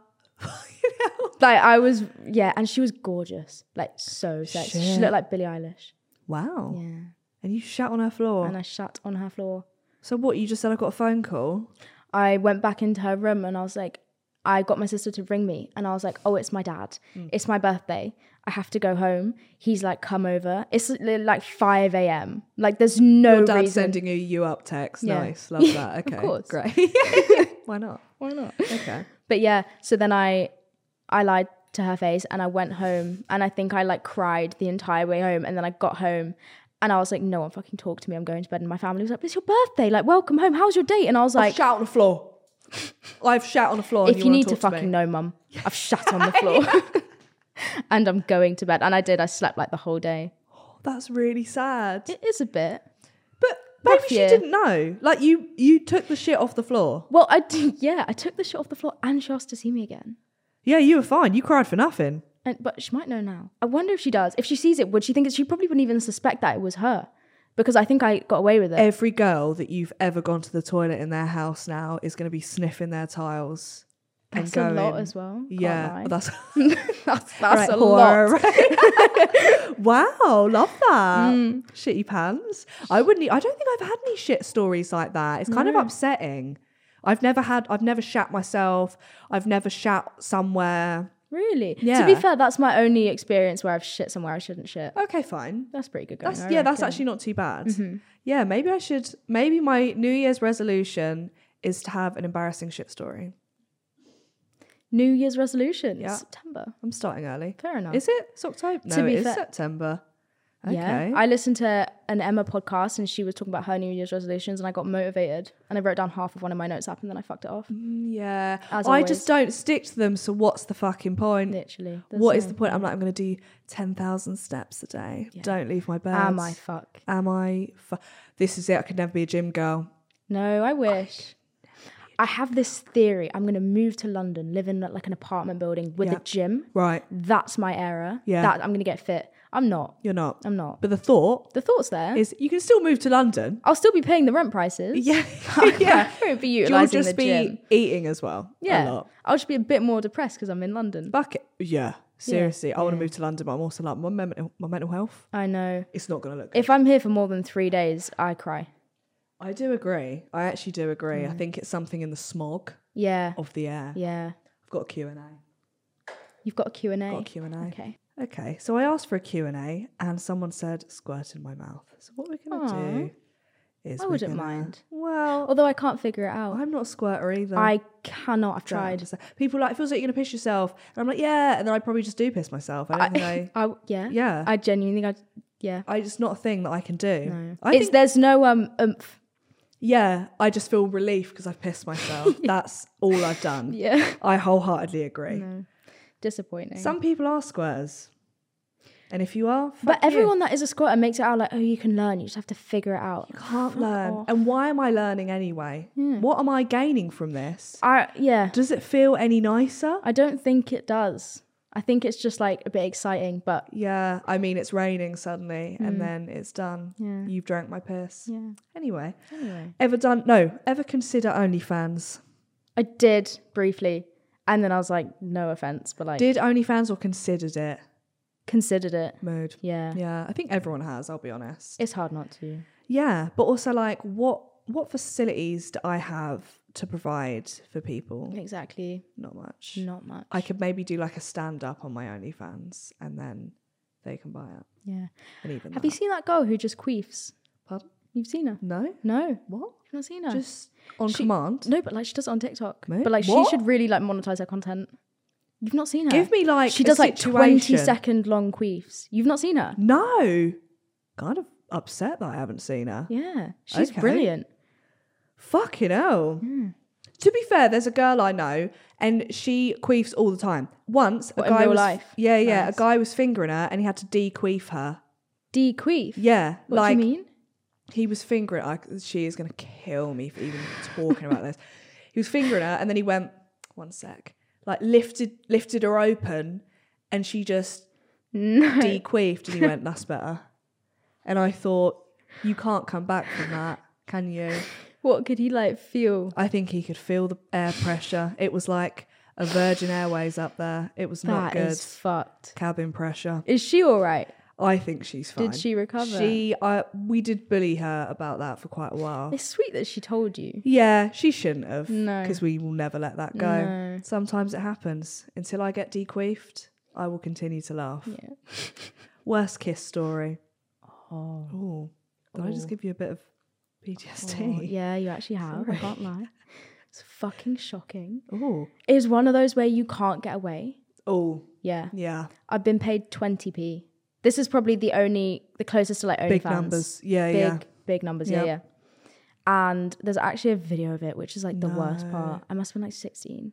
Speaker 2: Like I was, yeah, and she was gorgeous, like so sexy. She
Speaker 1: Shit.
Speaker 2: looked like Billie Eilish.
Speaker 1: Wow.
Speaker 2: Yeah,
Speaker 1: And you shat on her floor.
Speaker 2: and I shat on her floor.
Speaker 1: So what? You just said I got a phone call?
Speaker 2: I went back into her room and I was like, I got my sister to ring me, and I was like, oh, it's my dad.
Speaker 1: Mm.
Speaker 2: It's my birthday. I have to go home. He's like, come over. It's li- like five a.m. Like there's no
Speaker 1: Your dad
Speaker 2: reason.
Speaker 1: sending you you up text.
Speaker 2: Yeah.
Speaker 1: Nice. Love that. Okay.
Speaker 2: course.
Speaker 1: Great. Why not?
Speaker 2: Why not?
Speaker 1: Okay.
Speaker 2: But yeah, so then I, I lied to her face and I went home, and I think I like cried the entire way home, and then I got home. And I was like, no one fucking talk to me. I'm going to bed. And my family was like, it's your birthday. Like, welcome home. How's your date? And I was
Speaker 1: I've
Speaker 2: like,
Speaker 1: shat on the floor. I've shat on the floor.
Speaker 2: if
Speaker 1: and
Speaker 2: you,
Speaker 1: you,
Speaker 2: need
Speaker 1: wanna
Speaker 2: to
Speaker 1: talk
Speaker 2: fucking
Speaker 1: me.
Speaker 2: know, mum, I've shat on the floor. And I'm going to bed. And I did. I slept like the whole day.
Speaker 1: That's really sad.
Speaker 2: It is a bit.
Speaker 1: But maybe
Speaker 2: Rough
Speaker 1: she
Speaker 2: year.
Speaker 1: didn't know. Like you, you took the shit off the floor.
Speaker 2: Well, I did. Yeah, I took the shit off the floor and she asked to see me again.
Speaker 1: Yeah, you were fine. You cried for nothing.
Speaker 2: And But she might know now. I wonder if she does. If she sees it, would she think it? She probably wouldn't even suspect that it was her. Because I think I got away with it.
Speaker 1: Every girl that you've ever gone to the toilet in their house now is going to be sniffing their tiles. and
Speaker 2: That's
Speaker 1: going.
Speaker 2: a lot as well. Can't
Speaker 1: Yeah,
Speaker 2: lie.
Speaker 1: but that's
Speaker 2: that's that's
Speaker 1: right,
Speaker 2: a
Speaker 1: horror,
Speaker 2: lot.
Speaker 1: right? Wow, love that.
Speaker 2: Mm.
Speaker 1: Shitty pants. I wouldn't. e- I don't think I've had any shit stories like that. It's kind of
Speaker 2: No.
Speaker 1: upsetting. I've never had. I've never shat myself. I've never shat somewhere.
Speaker 2: Really? To
Speaker 1: Yeah.
Speaker 2: be fair, that's my only experience where I've shit somewhere I shouldn't shit.
Speaker 1: Okay, fine.
Speaker 2: That's pretty good going.
Speaker 1: That's
Speaker 2: I
Speaker 1: yeah. That's
Speaker 2: reckon.
Speaker 1: actually not too bad.
Speaker 2: Mm-hmm.
Speaker 1: Yeah, maybe I should. Maybe my New Year's resolution is to have an embarrassing shit story.
Speaker 2: New Year's resolution.
Speaker 1: Yeah.
Speaker 2: September.
Speaker 1: I'm starting early.
Speaker 2: Fair enough.
Speaker 1: Is it? It's October. No,
Speaker 2: To be
Speaker 1: it is
Speaker 2: fair-
Speaker 1: September. Okay.
Speaker 2: Yeah. I listened to an Emma podcast and she was talking about her New Year's resolutions and I got motivated and I wrote down half of one of my notes app and then I fucked it off.
Speaker 1: Yeah.
Speaker 2: As
Speaker 1: I
Speaker 2: always.
Speaker 1: just don't stick to them. So what's the fucking point?
Speaker 2: Literally. There's
Speaker 1: What is
Speaker 2: no
Speaker 1: the point? I'm like, I'm going to do ten thousand steps a day.
Speaker 2: Yeah.
Speaker 1: Don't leave my bed.
Speaker 2: Am I fuck?
Speaker 1: Am I? Fu- this is it. I could never be a gym girl.
Speaker 2: No, I wish. I have this theory. I'm going to move to London, live in like an apartment building with
Speaker 1: Yeah.
Speaker 2: a gym.
Speaker 1: Right.
Speaker 2: That's my era.
Speaker 1: Yeah.
Speaker 2: That I'm going to get fit. I'm not.
Speaker 1: You're not.
Speaker 2: I'm not.
Speaker 1: But the thought
Speaker 2: The thought's there.
Speaker 1: is you can still move to London.
Speaker 2: I'll still be paying the rent prices.
Speaker 1: Yeah. yeah.
Speaker 2: I won't be
Speaker 1: You'll
Speaker 2: utilising
Speaker 1: just
Speaker 2: the
Speaker 1: be
Speaker 2: gym.
Speaker 1: eating as well. A
Speaker 2: Yeah.
Speaker 1: lot.
Speaker 2: I'll just be a bit more depressed because I'm in London.
Speaker 1: Bucket. Yeah. Seriously. I want to
Speaker 2: Yeah.
Speaker 1: move to London, but I'm also like, my mental, my mental health,
Speaker 2: I know.
Speaker 1: it's not going to look good.
Speaker 2: If I'm here for more than three days, I cry.
Speaker 1: I do agree. I actually do agree. I think it's something in the smog
Speaker 2: Yeah.
Speaker 1: of the air.
Speaker 2: Yeah.
Speaker 1: I've got a Q and A.
Speaker 2: You've got a Q and A.
Speaker 1: Got a Q and A.
Speaker 2: Okay.
Speaker 1: Okay, so I asked for a Q and A and someone said squirt in my mouth. So what we're going to
Speaker 2: Aw.
Speaker 1: do is
Speaker 2: I
Speaker 1: we're
Speaker 2: wouldn't
Speaker 1: gonna-
Speaker 2: mind.
Speaker 1: Well,
Speaker 2: Although I can't figure it out.
Speaker 1: I'm not a squirter either.
Speaker 2: I cannot. I've
Speaker 1: Don't
Speaker 2: tried.
Speaker 1: understand. People are like, it feels like you're going to piss yourself. And I'm like, yeah. And then I probably just do piss myself. I don't think I...
Speaker 2: I, yeah.
Speaker 1: Yeah.
Speaker 2: I genuinely think I. Yeah.
Speaker 1: I just not a thing that I can do.
Speaker 2: No.
Speaker 1: I
Speaker 2: It's
Speaker 1: think,
Speaker 2: there's no um oomph.
Speaker 1: yeah, I just feel relief because I've pissed myself. That's all I've done.
Speaker 2: Yeah.
Speaker 1: I wholeheartedly agree.
Speaker 2: No. Disappointing.
Speaker 1: Some people are squirters. And if you are, fuck
Speaker 2: but
Speaker 1: you.
Speaker 2: everyone that is a squirter makes it out like, oh, you can learn. You just have to figure it out.
Speaker 1: You can't
Speaker 2: Fuck
Speaker 1: learn.
Speaker 2: off.
Speaker 1: And why am I learning anyway? What am I gaining from this?
Speaker 2: I yeah.
Speaker 1: Does it feel any nicer?
Speaker 2: I don't think it does. I think it's just like a bit exciting, but
Speaker 1: Yeah, I mean, it's raining suddenly and then it's done.
Speaker 2: Yeah.
Speaker 1: You've drank my piss.
Speaker 2: yeah.
Speaker 1: Anyway,
Speaker 2: Anyway,
Speaker 1: ever done, no, ever consider OnlyFans?
Speaker 2: I did briefly, and then I was like, no offense, but like
Speaker 1: Did OnlyFans or considered it?
Speaker 2: considered it.
Speaker 1: Mood.
Speaker 2: Yeah.
Speaker 1: Yeah, I think everyone has, I'll be honest.
Speaker 2: It's hard not to.
Speaker 1: Yeah, but also like what what facilities do I have to provide for people?
Speaker 2: Exactly.
Speaker 1: Not much.
Speaker 2: Not much.
Speaker 1: I could maybe do like a stand up on my OnlyFans and then they can buy it.
Speaker 2: yeah.
Speaker 1: And even
Speaker 2: Have
Speaker 1: that.
Speaker 2: you seen that girl who just queefs?
Speaker 1: Pardon?
Speaker 2: You've seen her?
Speaker 1: No?
Speaker 2: No.
Speaker 1: What?
Speaker 2: You've not seen her?
Speaker 1: Just on
Speaker 2: She-
Speaker 1: command?
Speaker 2: no, but like she does it on TikTok.
Speaker 1: Mate,
Speaker 2: But like
Speaker 1: what?
Speaker 2: she should really like monetize her content. You've not seen her?
Speaker 1: Give me like
Speaker 2: She
Speaker 1: a
Speaker 2: does like twenty
Speaker 1: situation.
Speaker 2: second long queefs. You've not seen her?
Speaker 1: No. Kind of upset that I haven't seen her.
Speaker 2: Yeah. She's
Speaker 1: Okay.
Speaker 2: brilliant.
Speaker 1: Fucking hell.
Speaker 2: Hmm.
Speaker 1: To be fair, there's a girl I know and she queefs all the time. Once
Speaker 2: What,
Speaker 1: a
Speaker 2: in
Speaker 1: guy
Speaker 2: real
Speaker 1: was
Speaker 2: life?
Speaker 1: Yeah, yeah.
Speaker 2: Nice.
Speaker 1: A guy was fingering her and he had to de-queef her.
Speaker 2: De-queef?
Speaker 1: Yeah.
Speaker 2: What
Speaker 1: like
Speaker 2: do you mean?
Speaker 1: he was fingering I, she is gonna kill me for even talking about this. He was fingering her and then he went, one sec. Like lifted lifted her open and she just
Speaker 2: No.
Speaker 1: de-queefed and he went, that's better. And I thought, you can't come back from that, can you?
Speaker 2: What could he like feel?
Speaker 1: I think he could feel the air pressure. It was like a Virgin Airways up there. It was not
Speaker 2: That
Speaker 1: good.
Speaker 2: is fucked.
Speaker 1: Cabin pressure.
Speaker 2: Is she all right?
Speaker 1: I think she's fine.
Speaker 2: Did she recover?
Speaker 1: She, I, we did bully her about that for quite a while.
Speaker 2: It's sweet that she told you.
Speaker 1: Yeah, she shouldn't have.
Speaker 2: No.
Speaker 1: Because we will never let that go.
Speaker 2: No.
Speaker 1: Sometimes it happens. Until I get de-queefed, I will continue to laugh.
Speaker 2: Yeah.
Speaker 1: Worst kiss story.
Speaker 2: Oh.
Speaker 1: Oh, did I just
Speaker 2: Oh.
Speaker 1: give you a bit of P T S D?
Speaker 2: Oh, yeah, you actually have.
Speaker 1: Sorry.
Speaker 2: I can't lie. It's fucking shocking.
Speaker 1: Oh,
Speaker 2: It's one of those where you can't get away.
Speaker 1: oh,
Speaker 2: Yeah.
Speaker 1: yeah.
Speaker 2: I've been paid twenty p. This is probably the only, the closest to like OnlyFans.
Speaker 1: Big numbers. Yeah,
Speaker 2: Big,
Speaker 1: yeah.
Speaker 2: big numbers. Yeah,
Speaker 1: Yep.
Speaker 2: yeah. And there's actually a video of it, which is like the worst
Speaker 1: No.
Speaker 2: part. I must have been like sixteen.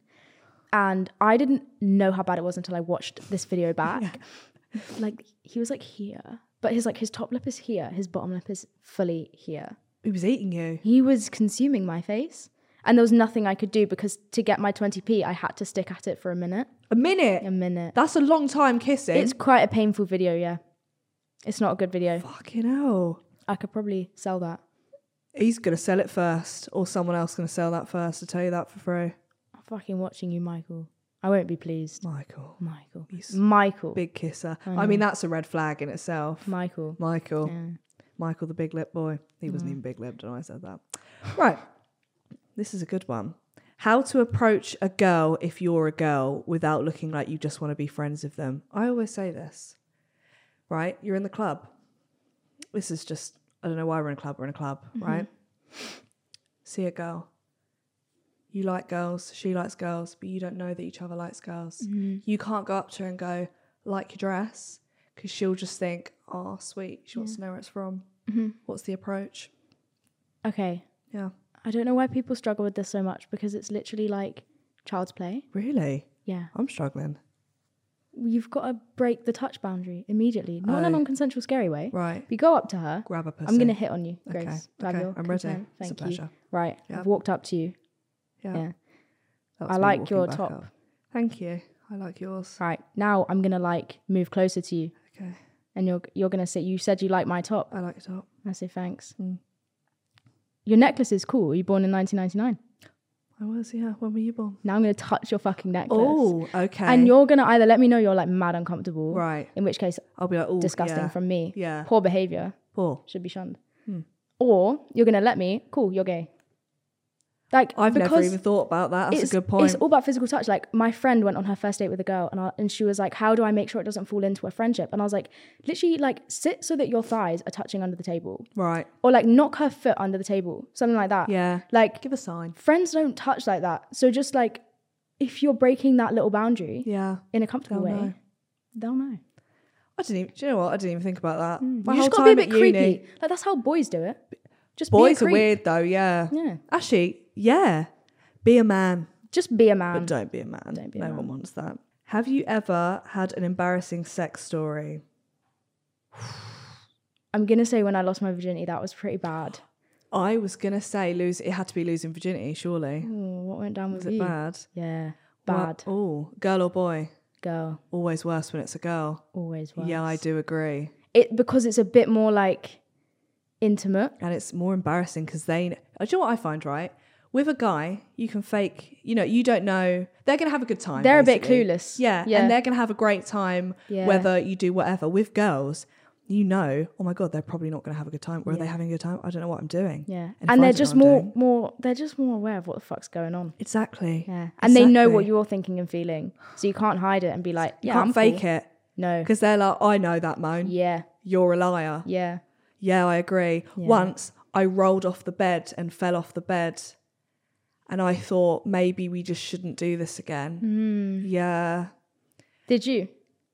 Speaker 2: And I didn't know how bad it was until I watched this video back. Like he was like here, but his like his top lip is here, his bottom lip is fully here.
Speaker 1: He was eating you.
Speaker 2: He was consuming my face. And there was nothing I could do because to get my twenty p, I had to stick at it for a minute.
Speaker 1: A minute.
Speaker 2: A minute.
Speaker 1: That's a long time kissing.
Speaker 2: It's quite a painful video, yeah. It's not a good video.
Speaker 1: Fucking hell.
Speaker 2: I could probably sell that.
Speaker 1: He's going to sell it first, or someone else going to sell that first. To tell you that for free.
Speaker 2: Oh, fucking watching you, Michael. I won't be pleased.
Speaker 1: Michael.
Speaker 2: Michael.
Speaker 1: He's
Speaker 2: Michael.
Speaker 1: Big kisser.
Speaker 2: I
Speaker 1: I, mean,
Speaker 2: know.
Speaker 1: that's a red flag in itself.
Speaker 2: Michael.
Speaker 1: Michael.
Speaker 2: Yeah.
Speaker 1: Michael, the big lip boy. He wasn't
Speaker 2: Mm.
Speaker 1: even big lipped when I said that. Right. This is a good one. How to approach a girl if you're a girl without looking like you just want to be friends with them. I always say this. Right? You're in the club. This is just, I don't know why we're in a club. We're in a club,
Speaker 2: Mm-hmm.
Speaker 1: right? See a girl. You like girls. She likes girls. But you don't know that each other likes girls.
Speaker 2: Mm-hmm.
Speaker 1: You can't go up to her and go, like your dress. Because she'll just think, oh, sweet. She wants
Speaker 2: Yeah.
Speaker 1: to know where it's from.
Speaker 2: Mm-hmm.
Speaker 1: What's the approach?
Speaker 2: Okay.
Speaker 1: Yeah.
Speaker 2: I don't know why people struggle with this so much because it's literally like child's play.
Speaker 1: Really?
Speaker 2: Yeah.
Speaker 1: I'm struggling.
Speaker 2: You've got to break the touch boundary immediately. Not in a
Speaker 1: Oh.
Speaker 2: non-consensual scary way.
Speaker 1: Right.
Speaker 2: If you go up to her,
Speaker 1: Grab a pussy.
Speaker 2: I'm going to hit on you,
Speaker 1: Okay.
Speaker 2: Grace. Do I have
Speaker 1: Okay.
Speaker 2: your
Speaker 1: I'm ready.
Speaker 2: consent?
Speaker 1: It's a
Speaker 2: Thank you.
Speaker 1: pleasure.
Speaker 2: Right.
Speaker 1: Yeah.
Speaker 2: I've walked up to you.
Speaker 1: Yeah.
Speaker 2: Yeah.
Speaker 1: That was
Speaker 2: I
Speaker 1: me
Speaker 2: like
Speaker 1: walking
Speaker 2: your
Speaker 1: back
Speaker 2: top.
Speaker 1: up. Thank you. I like yours.
Speaker 2: Right. Now I'm going to like move closer to you
Speaker 1: Okay.
Speaker 2: and you're you're going to say, you said you like my top.
Speaker 1: I like your top.
Speaker 2: I say, thanks.
Speaker 1: Mm.
Speaker 2: Your necklace is cool. Were you born in nineteen ninety-nine?
Speaker 1: I was, yeah. When were you born?
Speaker 2: Now I'm going to touch your fucking necklace.
Speaker 1: Oh, okay.
Speaker 2: And you're going to either let me know you're like mad uncomfortable.
Speaker 1: Right.
Speaker 2: In which case,
Speaker 1: I'll be like, oh,
Speaker 2: disgusting
Speaker 1: yeah.
Speaker 2: from me.
Speaker 1: Yeah.
Speaker 2: Poor behavior.
Speaker 1: Poor.
Speaker 2: Should be shunned.
Speaker 1: Hmm.
Speaker 2: Or you're going to let me, cool, you're gay. Like,
Speaker 1: I've never
Speaker 2: because
Speaker 1: even thought about that. That's
Speaker 2: it's,
Speaker 1: a good point.
Speaker 2: It's all about physical touch. Like, my friend went on her first date with a girl and, I, and she was like, how do I make sure it doesn't fall into a friendship? And I was like, literally, like, sit so that your thighs are touching under the table.
Speaker 1: Right.
Speaker 2: Or, like, knock her foot under the table. Something like that.
Speaker 1: Yeah.
Speaker 2: Like,
Speaker 1: Give a sign.
Speaker 2: friends don't touch like that. So just, like, if you're breaking that little boundary
Speaker 1: Yeah.
Speaker 2: in a comfortable
Speaker 1: They'll
Speaker 2: way,
Speaker 1: know.
Speaker 2: they'll know.
Speaker 1: I didn't even, do you know what? I didn't even think about that. My
Speaker 2: you
Speaker 1: whole
Speaker 2: just got to be a
Speaker 1: time
Speaker 2: bit
Speaker 1: at
Speaker 2: creepy.
Speaker 1: uni-
Speaker 2: Like, that's how boys do it. Just
Speaker 1: Boys
Speaker 2: be a
Speaker 1: are
Speaker 2: creep.
Speaker 1: weird though, yeah.
Speaker 2: Yeah.
Speaker 1: Actually, yeah. Be a man.
Speaker 2: Just be a man.
Speaker 1: But don't be a man.
Speaker 2: Don't be a
Speaker 1: no
Speaker 2: man.
Speaker 1: one wants that. Have you ever had an embarrassing sex story?
Speaker 2: I'm going to say when I lost my virginity, that was pretty bad.
Speaker 1: I was gonna say lose. It had to be losing virginity, surely.
Speaker 2: Ooh, what went down
Speaker 1: Was
Speaker 2: with
Speaker 1: it
Speaker 2: you?
Speaker 1: bad?
Speaker 2: Yeah, bad.
Speaker 1: Oh, girl or boy?
Speaker 2: Girl,
Speaker 1: Always worse when it's a girl.
Speaker 2: always was.
Speaker 1: Yeah, I do agree.
Speaker 2: It because it's a bit more like intimate.
Speaker 1: And it's more embarrassing because they. Do you know what I find, right? With a guy, you can fake. You know, you don't know. They're gonna have a good time.
Speaker 2: They're a bit
Speaker 1: basically.
Speaker 2: clueless.
Speaker 1: Yeah,
Speaker 2: Yeah.
Speaker 1: and they're gonna have a great time.
Speaker 2: Yeah.
Speaker 1: Whether you do whatever. With girls, you know, oh my god, they're probably not gonna have a good time. Or are they
Speaker 2: Yeah.
Speaker 1: having a good time? I don't know what I'm doing.
Speaker 2: Yeah,
Speaker 1: And if
Speaker 2: and
Speaker 1: I
Speaker 2: they're
Speaker 1: don't
Speaker 2: just
Speaker 1: know what I'm
Speaker 2: more,
Speaker 1: doing-
Speaker 2: more. They're just more aware of what the fuck's going on.
Speaker 1: Exactly.
Speaker 2: Yeah, and they know what
Speaker 1: Exactly.
Speaker 2: you're thinking and feeling, so you can't hide it and be like,
Speaker 1: You
Speaker 2: yeah,
Speaker 1: can't
Speaker 2: I'm
Speaker 1: fake
Speaker 2: cool.
Speaker 1: it
Speaker 2: No.
Speaker 1: because they're like, I know that, Moan.
Speaker 2: Yeah,
Speaker 1: You're a liar.
Speaker 2: yeah.
Speaker 1: Yeah, I agree.
Speaker 2: Yeah.
Speaker 1: Once I rolled off the bed and fell off the bed, and I thought maybe we just shouldn't do this again.
Speaker 2: Mm.
Speaker 1: Yeah.
Speaker 2: Did you?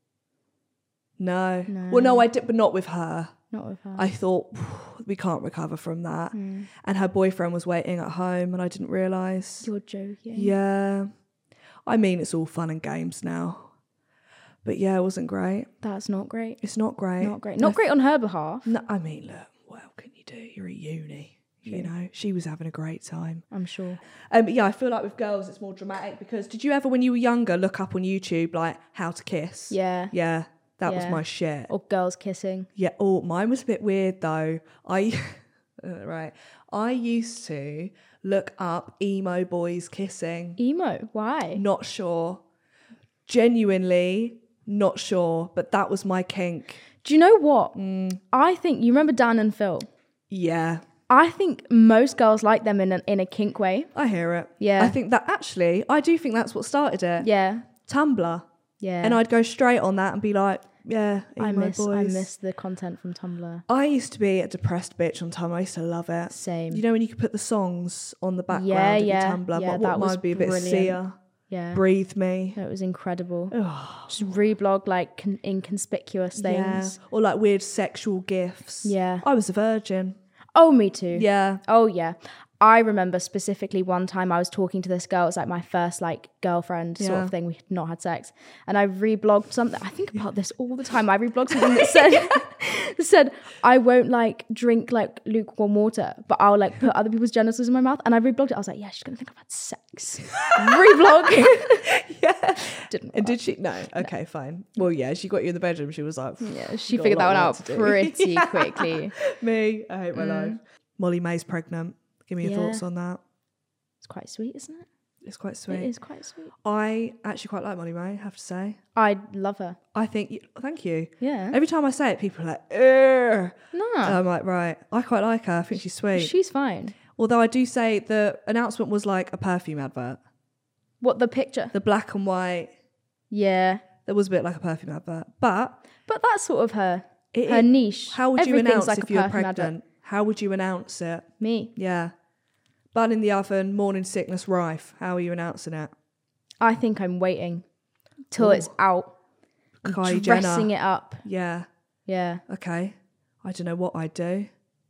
Speaker 1: No.
Speaker 2: No.
Speaker 1: Well, no, I did, but not with her.
Speaker 2: Not with her.
Speaker 1: I thought we can't recover from that.
Speaker 2: Mm.
Speaker 1: And her boyfriend was waiting at home, and I didn't realise.
Speaker 2: You're joking.
Speaker 1: Yeah. I mean, it's all fun and games now. But yeah, it wasn't great.
Speaker 2: That's not great.
Speaker 1: It's not great.
Speaker 2: Not great. Not great on her behalf.
Speaker 1: No, I mean, look, what else can you do? You're at uni. You
Speaker 2: True.
Speaker 1: know, she was having a great time.
Speaker 2: I'm sure.
Speaker 1: Um, yeah, I feel like with girls it's more dramatic because did you ever, when you were younger, look up on YouTube like how to kiss?
Speaker 2: Yeah.
Speaker 1: Yeah, that was
Speaker 2: Yeah.
Speaker 1: my shit.
Speaker 2: Or girls kissing.
Speaker 1: Yeah. Oh, mine was a bit weird though. I uh, right. I used to look up emo boys kissing.
Speaker 2: Emo. Why?
Speaker 1: Not sure. Genuinely not sure, but that was my kink.
Speaker 2: Do you know what?
Speaker 1: Mm.
Speaker 2: I think you remember Dan and Phil.
Speaker 1: Yeah,
Speaker 2: I think most girls like them in a, in a kink way.
Speaker 1: I hear it.
Speaker 2: Yeah.
Speaker 1: I think that actually, I do think that's what started it.
Speaker 2: Yeah.
Speaker 1: Tumblr.
Speaker 2: Yeah.
Speaker 1: And I'd go straight on that and be like, yeah, emo
Speaker 2: I miss
Speaker 1: boys.
Speaker 2: I miss the content from Tumblr.
Speaker 1: I used to be a depressed bitch on Tumblr. I used to love it.
Speaker 2: Same.
Speaker 1: You know when you could put the songs on the background
Speaker 2: Yeah,
Speaker 1: of
Speaker 2: yeah,
Speaker 1: your Tumblr?
Speaker 2: yeah,
Speaker 1: what
Speaker 2: that
Speaker 1: what
Speaker 2: was
Speaker 1: might be a bit
Speaker 2: brilliant.
Speaker 1: Sia,
Speaker 2: Yeah.
Speaker 1: Breathe Me.
Speaker 2: It was incredible.
Speaker 1: Ugh.
Speaker 2: Just reblog like con- inconspicuous
Speaker 1: Yeah.
Speaker 2: things.
Speaker 1: Or like weird sexual gifts.
Speaker 2: Yeah.
Speaker 1: I was a virgin.
Speaker 2: Oh, me too.
Speaker 1: Yeah.
Speaker 2: Oh, yeah. I remember specifically one time I was talking to this girl. It was like my first like girlfriend sort
Speaker 1: Yeah.
Speaker 2: of thing. We had not had sex. And I reblogged something. I think about this all the time. I reblogged something that said, that said, I won't like drink like lukewarm water, but I'll like put other people's genitals in my mouth. And I reblogged it. I was like, yeah, she's going to think I've had sex. Reblog.
Speaker 1: Yeah.
Speaker 2: Didn't
Speaker 1: And
Speaker 2: work.
Speaker 1: did she? No. Okay, fine. Well, yeah, she got you in the bedroom. She was like,
Speaker 2: Yeah, she
Speaker 1: got a
Speaker 2: figured that
Speaker 1: lot
Speaker 2: one
Speaker 1: of
Speaker 2: out
Speaker 1: work to do.
Speaker 2: pretty quickly.
Speaker 1: me, I hate my
Speaker 2: Mm.
Speaker 1: life. Molly May's pregnant. Give me your
Speaker 2: Yeah.
Speaker 1: thoughts on that.
Speaker 2: It's quite sweet, isn't it?
Speaker 1: It's quite sweet.
Speaker 2: It is quite sweet.
Speaker 1: I actually quite like Molly May, I have to say.
Speaker 2: I love her.
Speaker 1: I think, you, thank you.
Speaker 2: Yeah.
Speaker 1: Every time I say it, people are like, ugh.
Speaker 2: No.
Speaker 1: And I'm like, right. I quite like her. I think she's sweet.
Speaker 2: She's fine.
Speaker 1: Although I do say the announcement was like a perfume advert.
Speaker 2: What, the picture?
Speaker 1: The black and white,
Speaker 2: Yeah.
Speaker 1: that was a bit like a perfume advert. But
Speaker 2: But that's sort of her,
Speaker 1: it,
Speaker 2: her
Speaker 1: it-
Speaker 2: niche.
Speaker 1: how would you
Speaker 2: Everything's
Speaker 1: announce
Speaker 2: like
Speaker 1: if
Speaker 2: a
Speaker 1: you were
Speaker 2: perfume advert.
Speaker 1: pregnant? How would you announce it?
Speaker 2: Me.
Speaker 1: Yeah. Bun in the oven, morning sickness rife. How are you announcing it?
Speaker 2: I think I'm waiting till
Speaker 1: Ooh.
Speaker 2: it's out.
Speaker 1: Kylie
Speaker 2: dressing
Speaker 1: Jenner.
Speaker 2: it up.
Speaker 1: Yeah.
Speaker 2: Yeah.
Speaker 1: Okay. I don't know what I'd do.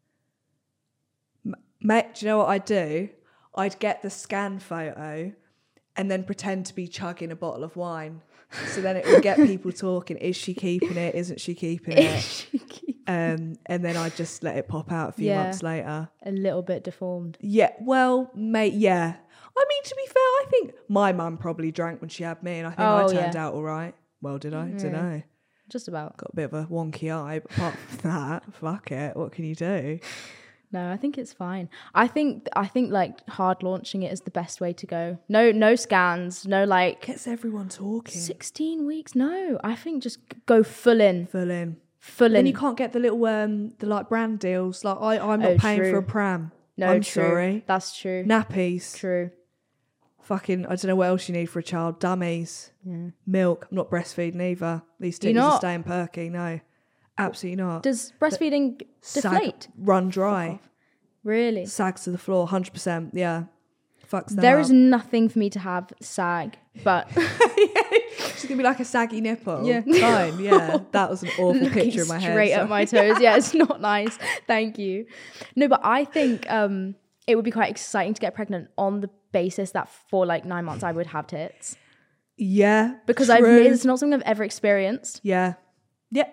Speaker 1: M- Mate, do you know what I'd do? I'd get the scan photo and then pretend to be chugging a bottle of wine. So then it would get people talking. Is she keeping it? Isn't she keeping it? Um, and then I'd just let it pop out a few
Speaker 2: Yeah.
Speaker 1: months later.
Speaker 2: A little bit deformed.
Speaker 1: Yeah, well, mate, yeah. I mean, to be fair, I think my mum probably drank when she had me, and I think I
Speaker 2: Oh,
Speaker 1: turned
Speaker 2: yeah.
Speaker 1: out all right. Well, did I? Don't know.
Speaker 2: Just about.
Speaker 1: Got a bit of a wonky eye, but apart from that, fuck it. What can you do?
Speaker 2: No, I think it's fine. I think I think like hard launching it is the best way to go. No, no scans. No like
Speaker 1: Gets everyone talking.
Speaker 2: sixteen weeks. No, I think just go full in,
Speaker 1: Full in.
Speaker 2: full
Speaker 1: Then
Speaker 2: in.
Speaker 1: you can't get the little um the like brand deals. Like I, I'm not
Speaker 2: Oh,
Speaker 1: paying
Speaker 2: true.
Speaker 1: for a pram.
Speaker 2: No,
Speaker 1: I'm
Speaker 2: true.
Speaker 1: sorry.
Speaker 2: That's true.
Speaker 1: Nappies.
Speaker 2: True.
Speaker 1: Fucking, I don't know what else you need for a child. Dummies.
Speaker 2: Yeah.
Speaker 1: Milk. I'm not breastfeeding either. These
Speaker 2: You're
Speaker 1: titties are
Speaker 2: not?
Speaker 1: staying perky. No, absolutely not.
Speaker 2: Does breastfeeding
Speaker 1: Sag,
Speaker 2: deflate?
Speaker 1: run dry.
Speaker 2: Really?
Speaker 1: Sags to the floor. one hundred percent. Yeah. Fucks them
Speaker 2: There
Speaker 1: up.
Speaker 2: is nothing for me to have sag, but
Speaker 1: She's gonna be like a saggy nipple.
Speaker 2: Yeah.
Speaker 1: Fine. Yeah. That was an awful
Speaker 2: looking
Speaker 1: picture in my head.
Speaker 2: straight
Speaker 1: so-
Speaker 2: at my toes. Yeah, it's not nice. Thank you. No, but I think um, it would be quite exciting to get pregnant on the basis that for like nine months I would have tits,
Speaker 1: Yeah.
Speaker 2: because I've
Speaker 1: true.
Speaker 2: it's not something I've ever experienced.
Speaker 1: Yeah. Yeah.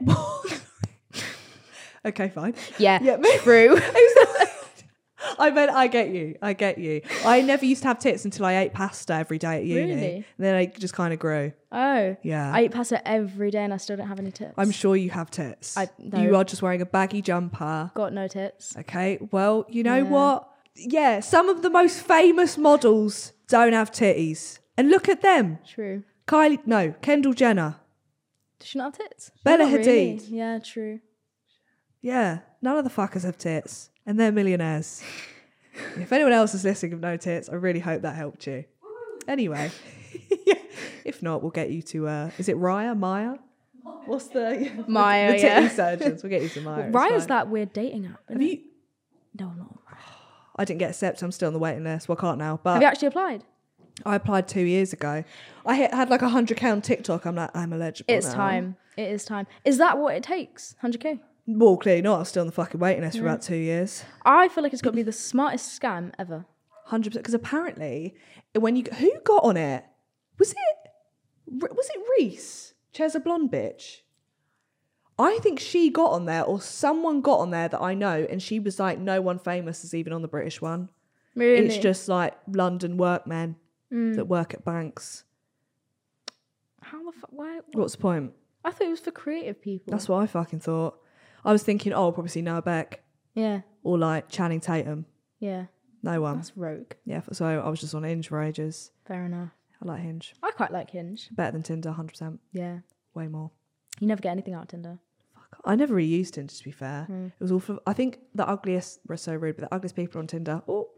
Speaker 1: Okay, fine.
Speaker 2: Yeah,
Speaker 1: Yeah, me-
Speaker 2: true.
Speaker 1: I mean, I get you. I get you. I never used to have tits until I ate pasta every day at uni.
Speaker 2: Really?
Speaker 1: And then I just kind of grew.
Speaker 2: Oh,
Speaker 1: Yeah.
Speaker 2: I eat pasta every day and I still don't have any tits.
Speaker 1: I'm sure you have tits.
Speaker 2: I- no.
Speaker 1: You are just wearing a baggy jumper.
Speaker 2: got no tits.
Speaker 1: Okay. Well, you know
Speaker 2: Yeah.
Speaker 1: what? Yeah. Some of the most famous models don't have titties. And look at them.
Speaker 2: True.
Speaker 1: Kylie, no, Kendall Jenner.
Speaker 2: Does she not have tits?
Speaker 1: Bella
Speaker 2: Not really.
Speaker 1: Hadid.
Speaker 2: Yeah, true.
Speaker 1: Yeah. None of the fuckers have tits. And they're millionaires. If anyone else is listening with no tits, I really hope that helped you. Anyway. Yeah. If not, we'll get you to, uh, is it Raya? Maya? What's the...
Speaker 2: Maya,
Speaker 1: the titty
Speaker 2: yeah.
Speaker 1: surgeons. We'll get you to Maya. it's
Speaker 2: Raya's
Speaker 1: fine.
Speaker 2: that weird dating app.
Speaker 1: Have
Speaker 2: isn't
Speaker 1: you...
Speaker 2: it? No, I'm not. on Raya.
Speaker 1: I didn't get accepted. I'm still on the waiting list. Well, I can't now. But
Speaker 2: Have you actually applied?
Speaker 1: I applied two years ago. I hit, had like a one hundred K on TikTok. I'm like, I'm eligible
Speaker 2: It's
Speaker 1: now.
Speaker 2: time. It is time. Is that what it takes? one hundred K?
Speaker 1: Well, clearly not. I was still on the fucking waiting list for about two years.
Speaker 2: I feel like it's got to be the smartest scam ever.
Speaker 1: one hundred percent. Because apparently, when you... Who got on it? Was it... Was it Reese? Cheza Blonde bitch? I think she got on there, or someone got on there that I know, and she was like, no one famous is even on the British one.
Speaker 2: Really?
Speaker 1: It's just like London workmen that work at banks.
Speaker 2: How the fuck? Why?
Speaker 1: What's the point?
Speaker 2: I thought it was for creative people.
Speaker 1: That's what I fucking thought. I was thinking, oh, I'll probably see Noah Beck
Speaker 2: yeah.
Speaker 1: or like Channing Tatum.
Speaker 2: Yeah.
Speaker 1: No one.
Speaker 2: That's rogue.
Speaker 1: Yeah, so I was just on Hinge for ages.
Speaker 2: Fair enough.
Speaker 1: I like Hinge.
Speaker 2: I quite like Hinge.
Speaker 1: Better than Tinder, one hundred percent.
Speaker 2: Yeah.
Speaker 1: Way more.
Speaker 2: You never get anything out of Tinder.
Speaker 1: Fuck. I never really used Tinder, to be fair.
Speaker 2: Mm.
Speaker 1: It was all for, I think the ugliest, we're so rude, but the ugliest people on Tinder. Oh,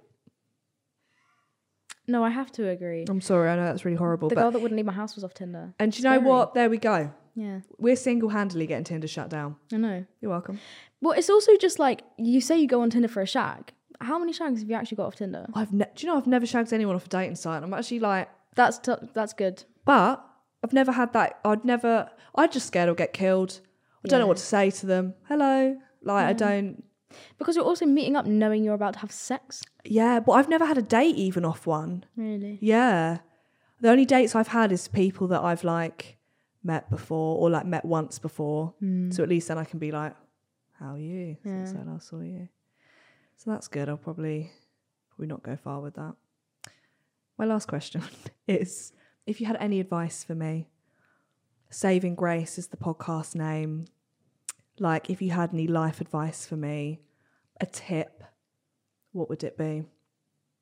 Speaker 2: No, I have to agree.
Speaker 1: I'm sorry, I know that's really horrible.
Speaker 2: The
Speaker 1: but
Speaker 2: girl that wouldn't leave my house was off Tinder.
Speaker 1: And do you know
Speaker 2: Scary.
Speaker 1: what? There we go.
Speaker 2: Yeah.
Speaker 1: We're single-handedly getting Tinder shut down.
Speaker 2: I know.
Speaker 1: You're welcome.
Speaker 2: Well, it's also just like, you say you go on Tinder for a shag. How many shags have you actually got off Tinder?
Speaker 1: I've ne- do you know I've never shagged anyone off a dating site. I'm actually like,
Speaker 2: That's t- that's good.
Speaker 1: but I've never had that. I'd never. I'd just scared I'll get killed. I don't know
Speaker 2: Yeah.
Speaker 1: what to say to them. Hello, like I don't.
Speaker 2: Because you're also meeting up knowing you're about to have sex.
Speaker 1: Yeah, but I've never had a date even off one.
Speaker 2: Really?
Speaker 1: Yeah, the only dates I've had is people that I've like met before or like met once before. So at least then I can be like, "How are you?" Since
Speaker 2: Yeah.
Speaker 1: then I saw you. So that's good. I'll probably probably not go far with that. My last question is: if you had any advice for me, Saving Grace is the podcast name. Like, if you had any life advice for me, a tip, what would it be?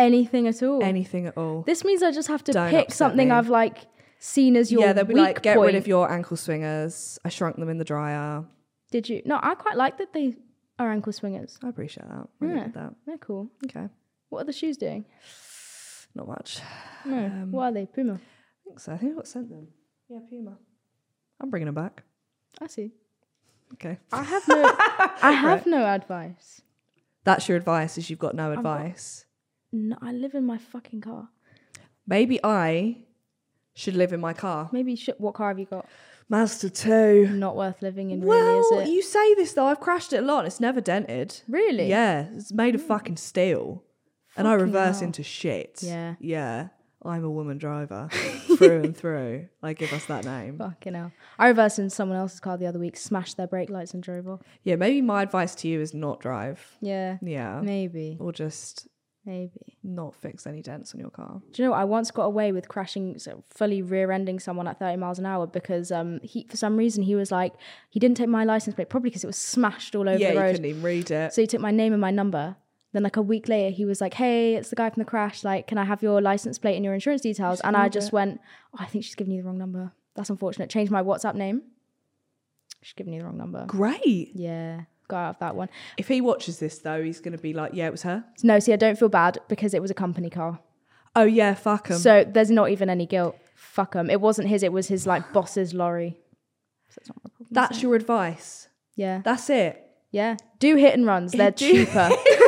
Speaker 2: anything at all.
Speaker 1: Anything at all.
Speaker 2: This means I just have to
Speaker 1: Don't
Speaker 2: pick
Speaker 1: upset
Speaker 2: something
Speaker 1: me.
Speaker 2: I've like seen as your
Speaker 1: Yeah, they'll be
Speaker 2: weak
Speaker 1: like, get
Speaker 2: point.
Speaker 1: rid of your ankle swingers. I shrunk them in the dryer.
Speaker 2: Did you? No, I quite like that they are ankle swingers.
Speaker 1: I appreciate that. I
Speaker 2: Yeah.
Speaker 1: did that.
Speaker 2: They're cool.
Speaker 1: Okay.
Speaker 2: What are the shoes doing?
Speaker 1: Not much.
Speaker 2: No.
Speaker 1: Um,
Speaker 2: what are they? Puma.
Speaker 1: I think so. I think I got sent them. Yeah, Puma. I'm bringing them back.
Speaker 2: I see.
Speaker 1: Okay.
Speaker 2: I have no. I have no advice.
Speaker 1: That's your advice, is you've got no
Speaker 2: got-
Speaker 1: advice.
Speaker 2: No, I live in my fucking car.
Speaker 1: Maybe I should live in my car.
Speaker 2: Maybe you should. What car have you got?
Speaker 1: Mazda two.
Speaker 2: Not worth living in,
Speaker 1: Well,
Speaker 2: really, is it?
Speaker 1: you say this though. I've crashed it a lot and it's never dented.
Speaker 2: Really?
Speaker 1: Yeah, it's made of fucking steel. And I
Speaker 2: Fucking
Speaker 1: reverse
Speaker 2: hell.
Speaker 1: into shit.
Speaker 2: Yeah.
Speaker 1: Yeah. I'm a woman driver. Through and through. I give us that name.
Speaker 2: Fucking hell. I reversed into someone else's car the other week, smashed their brake lights and drove off.
Speaker 1: Yeah, maybe my advice to you is not drive.
Speaker 2: Yeah.
Speaker 1: Yeah.
Speaker 2: Maybe.
Speaker 1: Or just
Speaker 2: Maybe.
Speaker 1: not fix any dents on your car.
Speaker 2: Do you know what? I once got away with crashing, so fully rear-ending someone at thirty miles an hour because um he, for some reason, he was like, he didn't take my license plate, probably because it was smashed all over
Speaker 1: Yeah,
Speaker 2: the
Speaker 1: you
Speaker 2: road.
Speaker 1: couldn't even read it.
Speaker 2: So he took my name and my number. Then like a week later, he was like, hey, it's the guy from the crash. Like, can I have your license plate and your insurance details?
Speaker 1: Just
Speaker 2: And I
Speaker 1: read
Speaker 2: just
Speaker 1: it.
Speaker 2: went, oh, I think she's giving you the wrong number. That's unfortunate. Changed my WhatsApp name. She's giving you the wrong number.
Speaker 1: Great.
Speaker 2: Yeah, got out of that one.
Speaker 1: If he watches this though, he's going to be like, yeah, it was her.
Speaker 2: No, see, I don't feel bad because it was a company car.
Speaker 1: Oh yeah, fuck him.
Speaker 2: So there's not even any guilt. Fuck him. It wasn't his. It was his like boss's lorry. So it's not my problem.
Speaker 1: That's
Speaker 2: is it?
Speaker 1: your advice.
Speaker 2: Yeah.
Speaker 1: That's it.
Speaker 2: Yeah. Do hit and runs. They're
Speaker 1: Do-
Speaker 2: cheaper.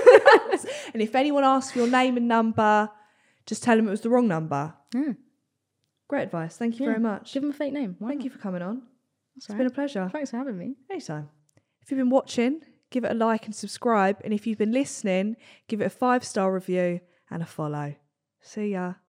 Speaker 1: And if anyone asks for your name and number, just tell them it was the wrong number.
Speaker 2: Yeah.
Speaker 1: Great advice. Thank you
Speaker 2: Yeah.
Speaker 1: very much.
Speaker 2: Give them a fake name. Why
Speaker 1: Thank
Speaker 2: not?
Speaker 1: you for coming on.
Speaker 2: That's
Speaker 1: It's
Speaker 2: all
Speaker 1: been a
Speaker 2: right.
Speaker 1: pleasure.
Speaker 2: Thanks for having me.
Speaker 1: Anytime. If you've been watching, give it a like and subscribe. And if you've been listening, give it a five-star review and a follow. See ya.